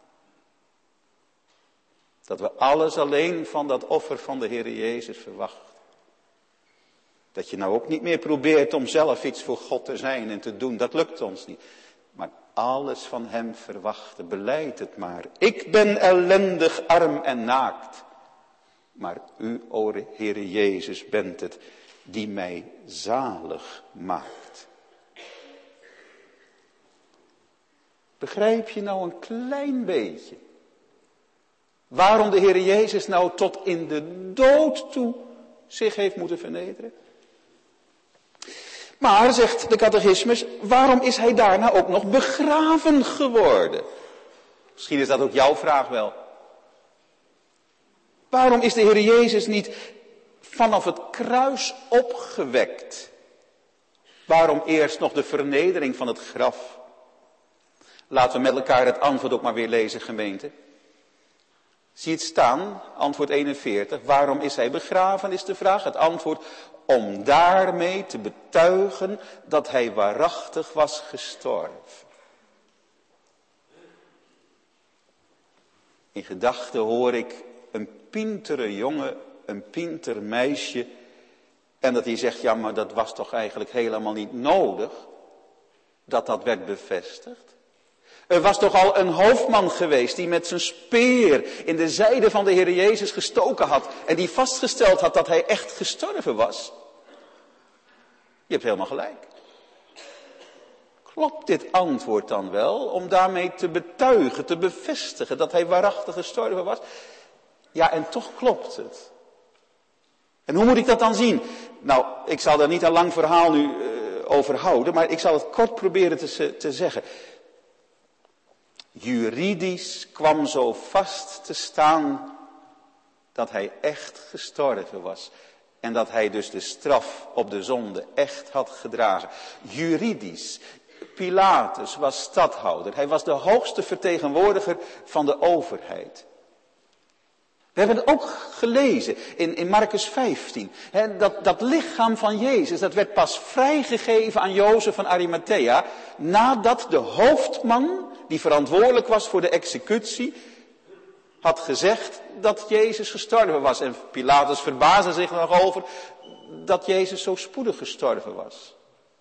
Dat we alles alleen van dat offer van de Heer Jezus verwachten. Dat je nou ook niet meer probeert om zelf iets voor God te zijn en te doen. Dat lukt ons niet. Maar alles van hem verwachten. Belijd het maar. Ik ben ellendig, arm en naakt. Maar u, o Heer Jezus, bent het die mij zalig maakt. Begrijp je nou een klein beetje waarom de Heer Jezus nou tot in de dood toe zich heeft moeten vernederen? Maar, zegt de catechismus, waarom is hij daarna ook nog begraven geworden? Misschien is dat ook jouw vraag wel. Waarom is de Heer Jezus niet vanaf het kruis opgewekt? Waarom eerst nog de vernedering van het graf? Laten we met elkaar het antwoord ook maar weer lezen, gemeente. Zie het staan, antwoord eenenveertig. Waarom is hij begraven, is de vraag. Het antwoord, om daarmee te betuigen dat hij waarachtig was gestorven. In gedachten hoor ik een pintere jongen, een pinter meisje. En dat hij zegt, ja maar dat was toch eigenlijk helemaal niet nodig. Dat dat werd bevestigd. Er was toch al een hoofdman geweest die met zijn speer in de zijde van de Heer Jezus gestoken had. En die vastgesteld had dat hij echt gestorven was. Je hebt helemaal gelijk. Klopt dit antwoord dan wel om daarmee te betuigen, te bevestigen dat hij waarachtig gestorven was? Ja, en toch klopt het. En hoe moet ik dat dan zien? Nou, ik zal daar niet een lang verhaal nu uh, over houden, maar ik zal het kort proberen te, te zeggen. Juridisch kwam zo vast te staan dat hij echt gestorven was. En dat hij dus de straf op de zonde echt had gedragen. Juridisch. Pilatus was stadhouder. Hij was de hoogste vertegenwoordiger van de overheid. We We hebben het ook gelezen in, in Marcus vijftien. He, dat, dat lichaam van Jezus, dat werd pas vrijgegeven aan Jozef van Arimathea, nadat de hoofdman, die verantwoordelijk was voor de executie, had gezegd dat Jezus gestorven was. En Pilatus verbaasde zich er nog over dat Jezus zo spoedig gestorven was.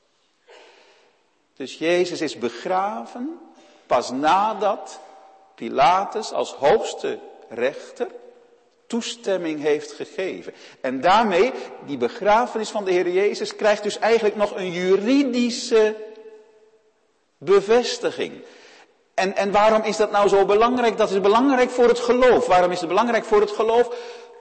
Dus Jezus is begraven pas nadat Pilatus als hoogste rechter toestemming heeft gegeven. En daarmee, die begrafenis van de Heer Jezus krijgt dus eigenlijk nog een juridische bevestiging. En, en waarom is dat nou zo belangrijk? Dat is belangrijk voor het geloof. Waarom is het belangrijk voor het geloof?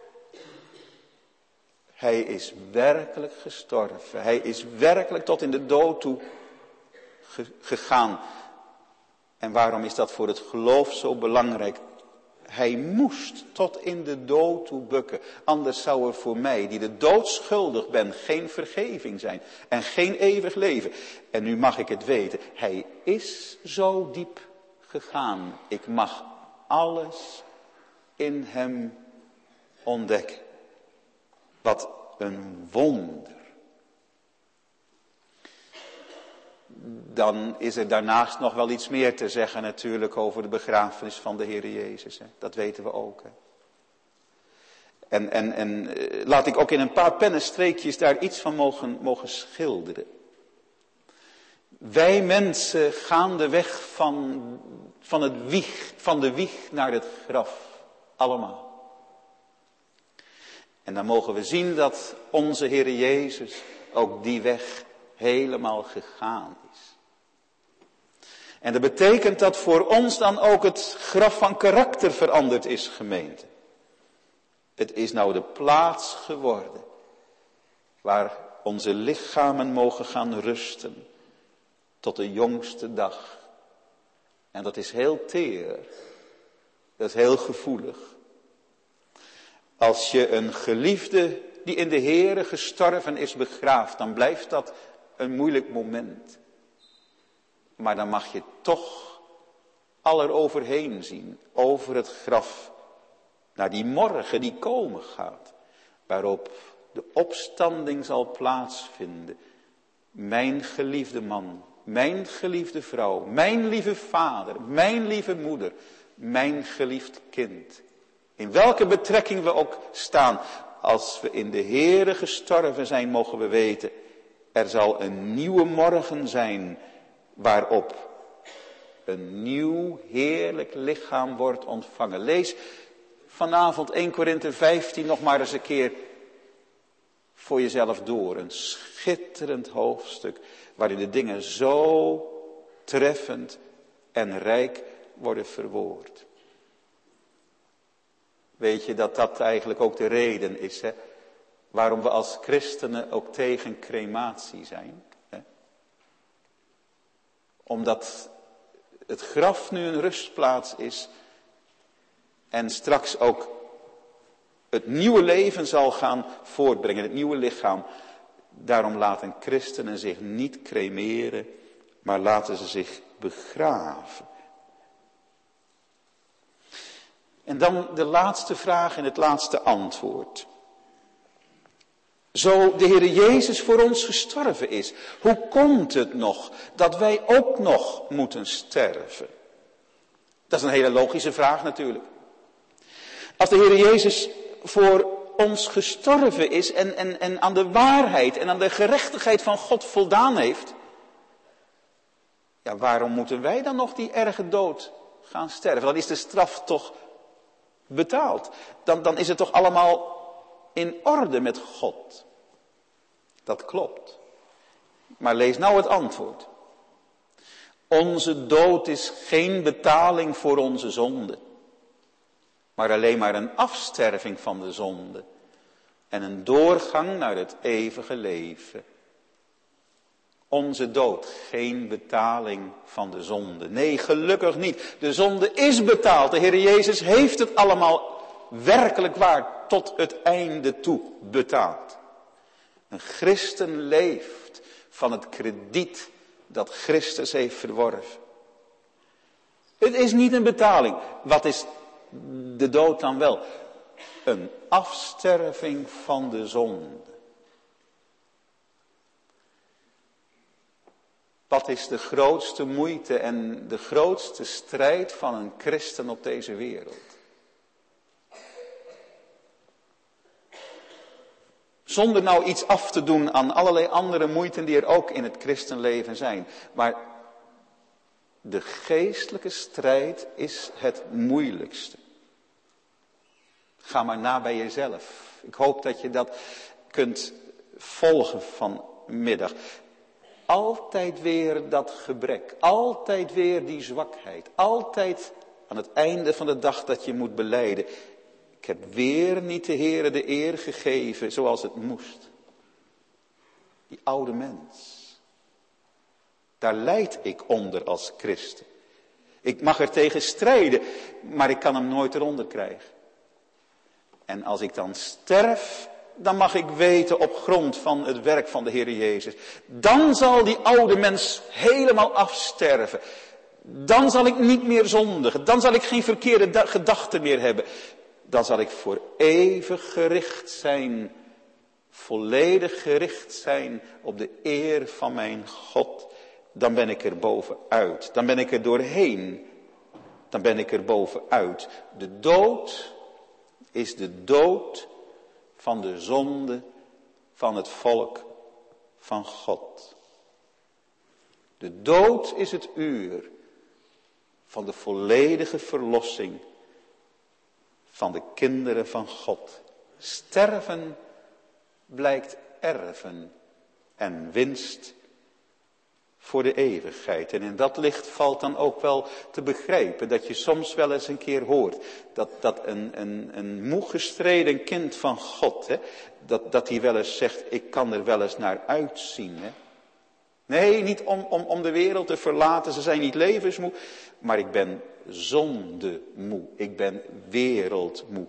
Hij is werkelijk gestorven. Hij is werkelijk tot in de dood toe ge, gegaan. En waarom is dat voor het geloof zo belangrijk? Hij moest tot in de dood toe bukken. Anders zou er voor mij, die de dood schuldig ben, geen vergeving zijn. En geen eeuwig leven. En nu mag ik het weten. Hij is zo diep gegaan. Ik mag alles in hem ontdekken. Wat een wonder. Dan is er daarnaast nog wel iets meer te zeggen natuurlijk over de begrafenis van de Heer Jezus. Hè. Dat weten we ook. Hè. En, en, en laat ik ook in een paar pennenstreekjes daar iets van mogen, mogen schilderen. Wij mensen gaan de weg van, van, het wieg, van de wieg naar het graf. Allemaal. En dan mogen we zien dat onze Heer Jezus ook die weg helemaal gegaan is. En dat betekent dat voor ons dan ook het graf van karakter veranderd is, gemeente. Het is nou de plaats geworden waar onze lichamen mogen gaan rusten tot de jongste dag. En dat is heel teer, dat is heel gevoelig. Als je een geliefde die in de Here gestorven is begraaft, dan blijft dat een moeilijk moment. Maar dan mag je toch al eroverheen zien, over het graf, naar die morgen die komen gaat, waarop de opstanding zal plaatsvinden. Mijn geliefde man, mijn geliefde vrouw, mijn lieve vader, mijn lieve moeder, mijn geliefd kind. In welke betrekking we ook staan, als we in de Here gestorven zijn, mogen we weten, er zal een nieuwe morgen zijn, waarop een nieuw heerlijk lichaam wordt ontvangen. Lees vanavond Eerste Korinthe vijftien nog maar eens een keer voor jezelf door. Een schitterend hoofdstuk waarin de dingen zo treffend en rijk worden verwoord. Weet je dat dat eigenlijk ook de reden is, hè, waarom we als christenen ook tegen crematie zijn? Hè? Omdat het graf nu een rustplaats is en straks ook het nieuwe leven zal gaan voortbrengen, het nieuwe lichaam. Daarom laten christenen zich niet cremeren, maar laten ze zich begraven. En dan de laatste vraag en het laatste antwoord. Zo de Heer Jezus voor ons gestorven is, hoe komt het nog dat wij ook nog moeten sterven? Dat is een hele logische vraag natuurlijk. Als de Heer Jezus voor ons gestorven is en, en, en aan de waarheid en aan de gerechtigheid van God voldaan heeft, ja, waarom moeten wij dan nog die erge dood gaan sterven? Dan is de straf toch betaald. Dan, dan is het toch allemaal in orde met God. Dat klopt. Maar lees nou het antwoord. Onze dood is geen betaling voor onze zonde, maar alleen maar een afsterving van de zonde en een doorgang naar het eeuwige leven. Onze dood, geen betaling van de zonde. Nee, gelukkig niet. De zonde is betaald. De Heer Jezus heeft het allemaal werkelijk waar tot het einde toe betaald. Een christen leeft van het krediet dat Christus heeft verworven. Het is niet een betaling. Wat is de dood dan wel? een afsterving van de zonde. Wat is de grootste moeite en de grootste strijd van een christen op deze wereld? Zonder nou iets af te doen aan allerlei andere moeiten die er ook in het christenleven zijn. Maar de geestelijke strijd is het moeilijkste. Ga maar na bij jezelf. Ik hoop dat je dat kunt volgen vanmiddag. Altijd weer dat gebrek. Altijd weer die zwakheid. Altijd aan het einde van de dag dat je moet belijden. Ik heb weer niet de Heere de eer gegeven zoals het moest. Die oude mens. Daar lijd ik onder als christen. Ik mag er tegen strijden, maar ik kan hem nooit eronder krijgen. En als ik dan sterf, dan mag ik weten op grond van het werk van de Heer Jezus. Dan zal die oude mens helemaal afsterven. Dan zal ik niet meer zondigen. Dan zal ik geen verkeerde gedachten meer hebben. Dan zal ik voor eeuwig gericht zijn. Volledig gericht zijn op de eer van mijn God. Dan ben ik er bovenuit. Dan ben ik er doorheen. Dan ben ik er bovenuit. De dood is de dood van de zonde van het volk van God. De dood is het uur van de volledige verlossing van de kinderen van God. Sterven blijkt erven en winst voor de eeuwigheid. En in dat licht valt dan ook wel te begrijpen dat je soms wel eens een keer hoort dat, dat een, een, een moe gestreden kind van God, hè, dat, dat hij wel eens zegt, ik kan er wel eens naar uitzien. Hè. Nee, niet om, om, om de wereld te verlaten, ze zijn niet levensmoe, maar ik ben zondemoe, ik ben wereldmoe.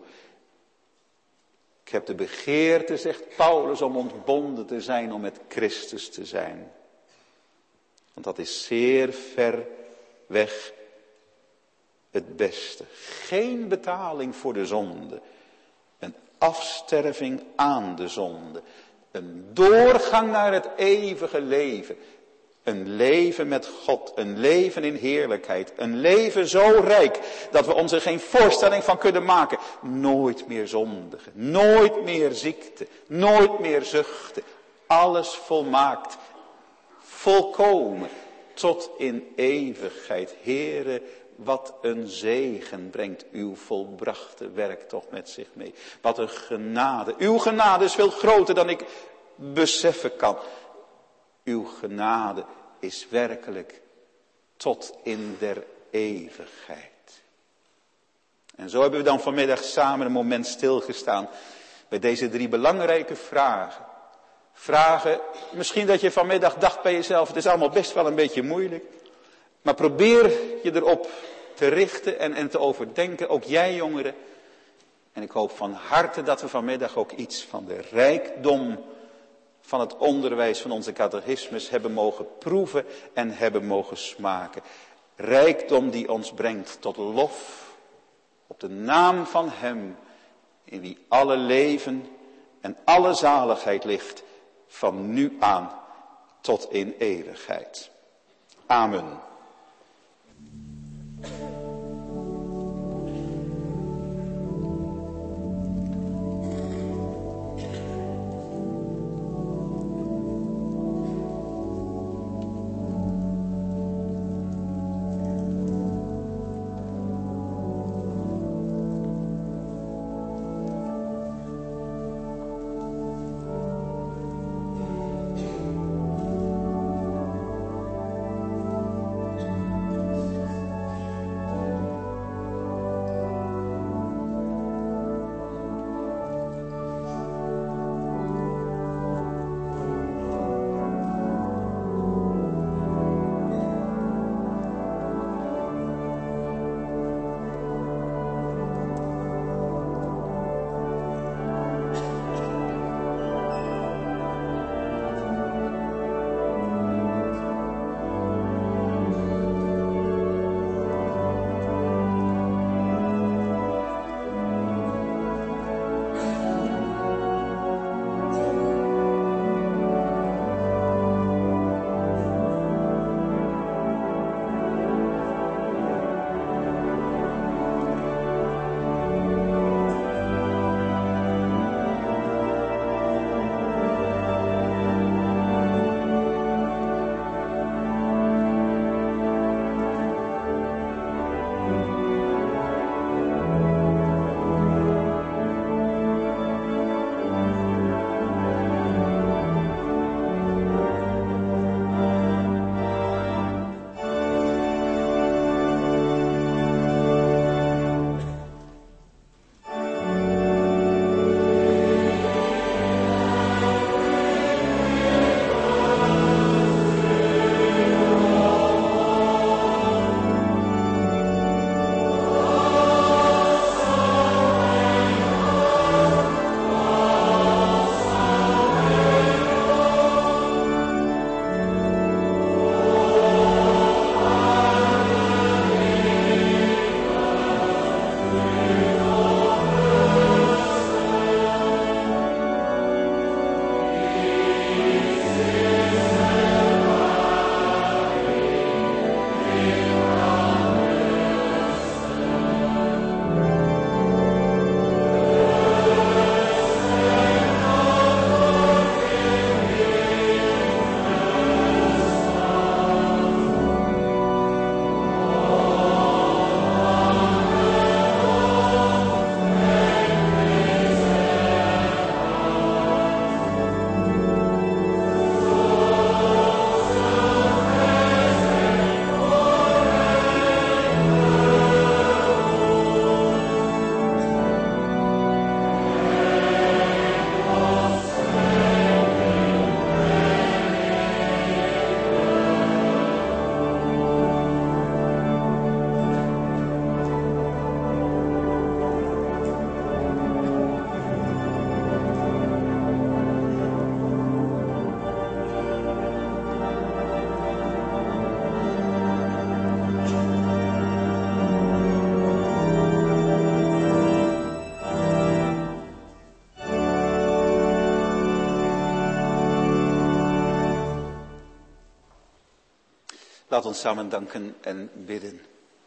Ik heb de begeerte, zegt Paulus, om ontbonden te zijn, om met Christus te zijn. Want dat is zeer ver weg het beste. Geen betaling voor de zonde. Een afsterving aan de zonde. Een doorgang naar het eeuwige leven. Een leven met God. Een leven in heerlijkheid. Een leven zo rijk dat we ons er geen voorstelling van kunnen maken. Nooit meer zondigen. Nooit meer ziekte. Nooit meer zuchten. Alles volmaakt. Volkomen, tot in eeuwigheid. Heere, wat een zegen brengt uw volbrachte werk toch met zich mee. Wat een genade. Uw genade is veel groter dan ik beseffen kan. Uw genade is werkelijk tot in der eeuwigheid. En zo hebben we dan vanmiddag samen een moment stilgestaan bij deze drie belangrijke vragen. Vragen, misschien dat je vanmiddag dacht bij jezelf, het is allemaal best wel een beetje moeilijk. Maar probeer je erop te richten en, en te overdenken, ook jij jongeren. En ik hoop van harte dat we vanmiddag ook iets van de rijkdom van het onderwijs van onze catechismus hebben mogen proeven en hebben mogen smaken. Rijkdom die ons brengt tot lof op de naam van Hem, in wie alle leven en alle zaligheid ligt. Van nu aan tot in eeuwigheid. Amen. Laat ons samen danken en bidden.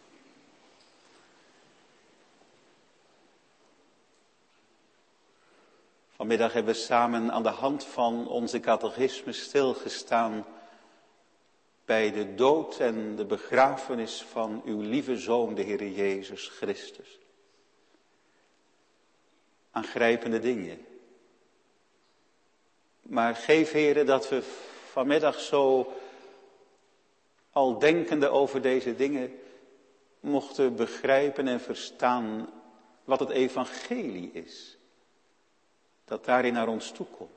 Vanmiddag hebben we samen aan de hand van onze catechisme stilgestaan bij de dood en de begrafenis van uw lieve Zoon, de Heer Jezus Christus. Aangrijpende dingen. Maar geef, Heere, dat we vanmiddag zo al denkende over deze dingen mochten begrijpen en verstaan wat het evangelie is. Dat daarin naar ons toe komt.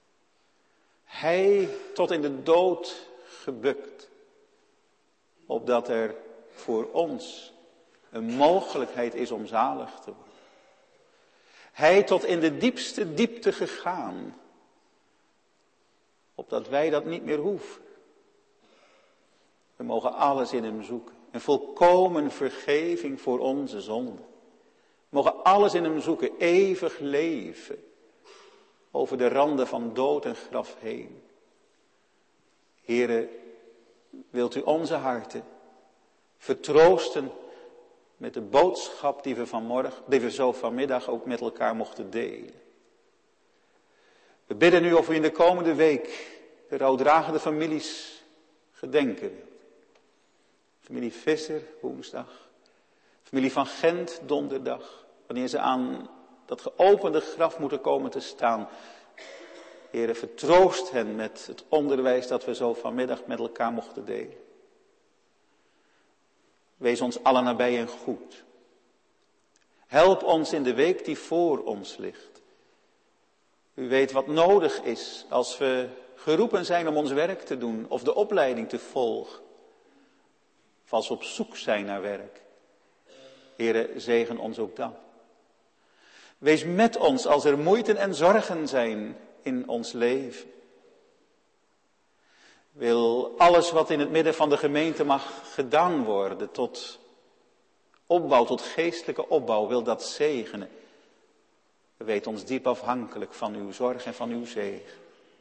Hij tot in de dood gebukt. Opdat er voor ons een mogelijkheid is om zalig te worden. Hij tot in de diepste diepte gegaan. Opdat wij dat niet meer hoeven. We mogen alles in hem zoeken. Een volkomen vergeving voor onze zonden. We mogen alles in hem zoeken. Eeuwig leven. Over de randen van dood en graf heen. Heere, wilt u onze harten vertroosten met de boodschap die we vanmorgen, die we zo vanmiddag ook met elkaar mochten delen. We bidden u of u in de komende week de rouwdragende families gedenken wilt. Familie Visser, woensdag. Familie van Gent, donderdag. Wanneer ze aan dat geopende graf moeten komen te staan. Heere, vertroost hen met het onderwijs dat we zo vanmiddag met elkaar mochten delen. Wees ons allen nabij en goed. Help ons in de week die voor ons ligt. U weet wat nodig is als we geroepen zijn om ons werk te doen of de opleiding te volgen. Of als we op zoek zijn naar werk. Heere, zegen ons ook dan. Wees met ons als er moeite en zorgen zijn in ons leven. Wil alles wat in het midden van de gemeente mag gedaan worden tot opbouw, tot geestelijke opbouw, wil dat zegenen. We weten ons diep afhankelijk van uw zorg en van uw zegen.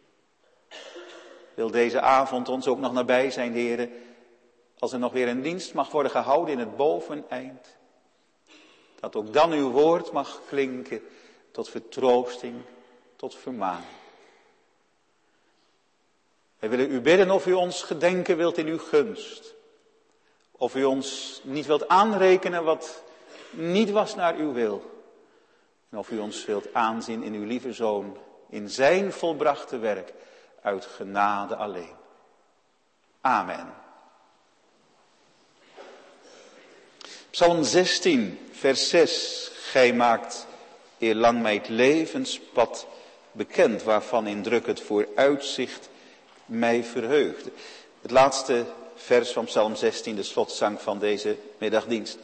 Wil deze avond ons ook nog nabij zijn, Heere, als er nog weer een dienst mag worden gehouden in het boveneind. Dat ook dan uw woord mag klinken tot vertroosting, tot vermaning. Wij willen u bidden of u ons gedenken wilt in uw gunst. Of u ons niet wilt aanrekenen wat niet was naar uw wil. En of u ons wilt aanzien in uw lieve Zoon, in zijn volbrachte werk, uit genade alleen. Amen. Psalm zestien, vers zes. Gij maakt eerlang mij het levenspad bekend, waarvan in druk het vooruitzicht mij verheugde. Het laatste vers van Psalm zestien, de slotzang van deze middagdienst.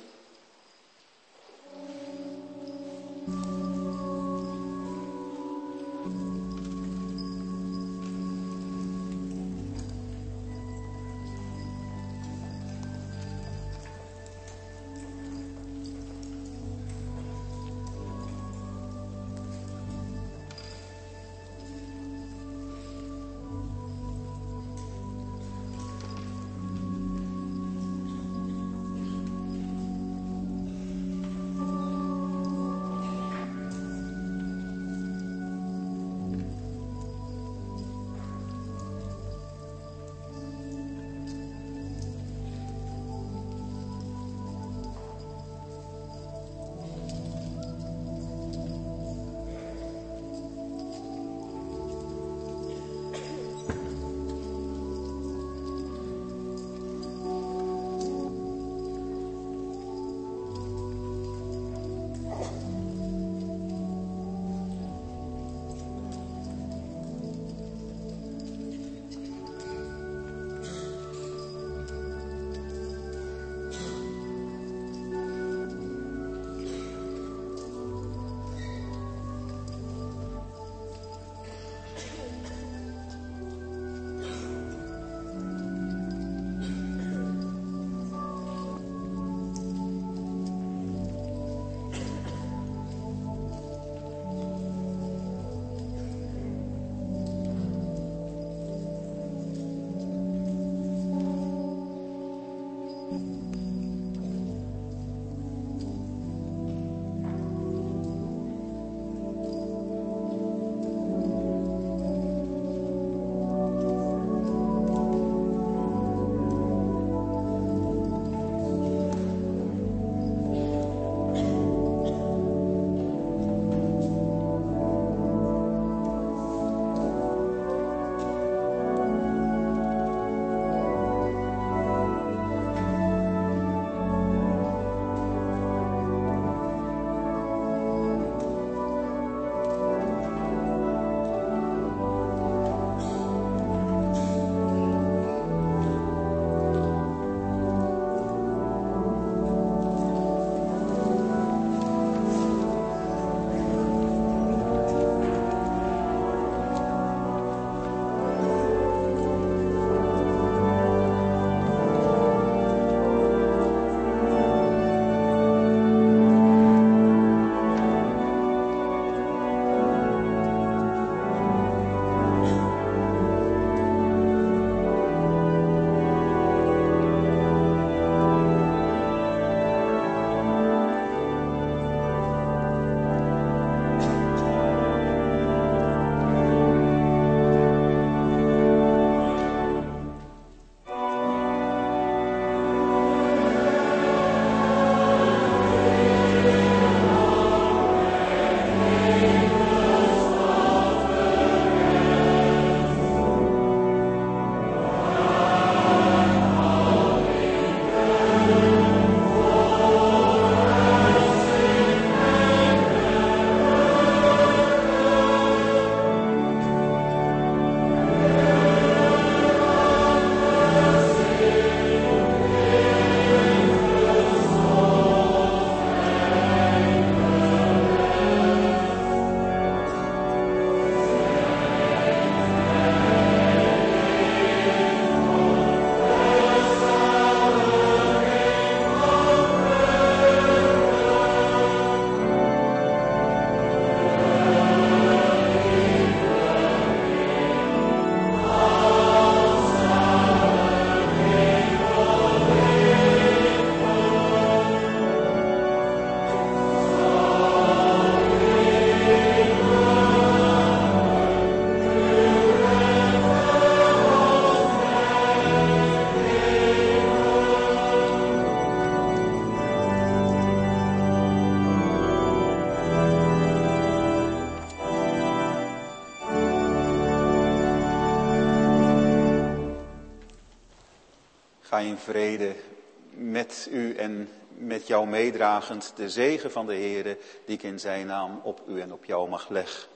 Ga in vrede met u en met jou meedragend de zegen van de Heere, die ik in zijn naam op u en op jou mag leggen.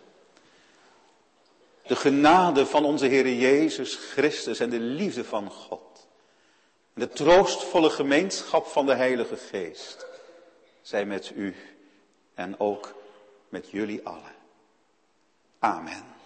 De genade van onze Heere Jezus Christus en de liefde van God. En de troostvolle gemeenschap van de Heilige Geest. Zij met u en ook met jullie allen. Amen.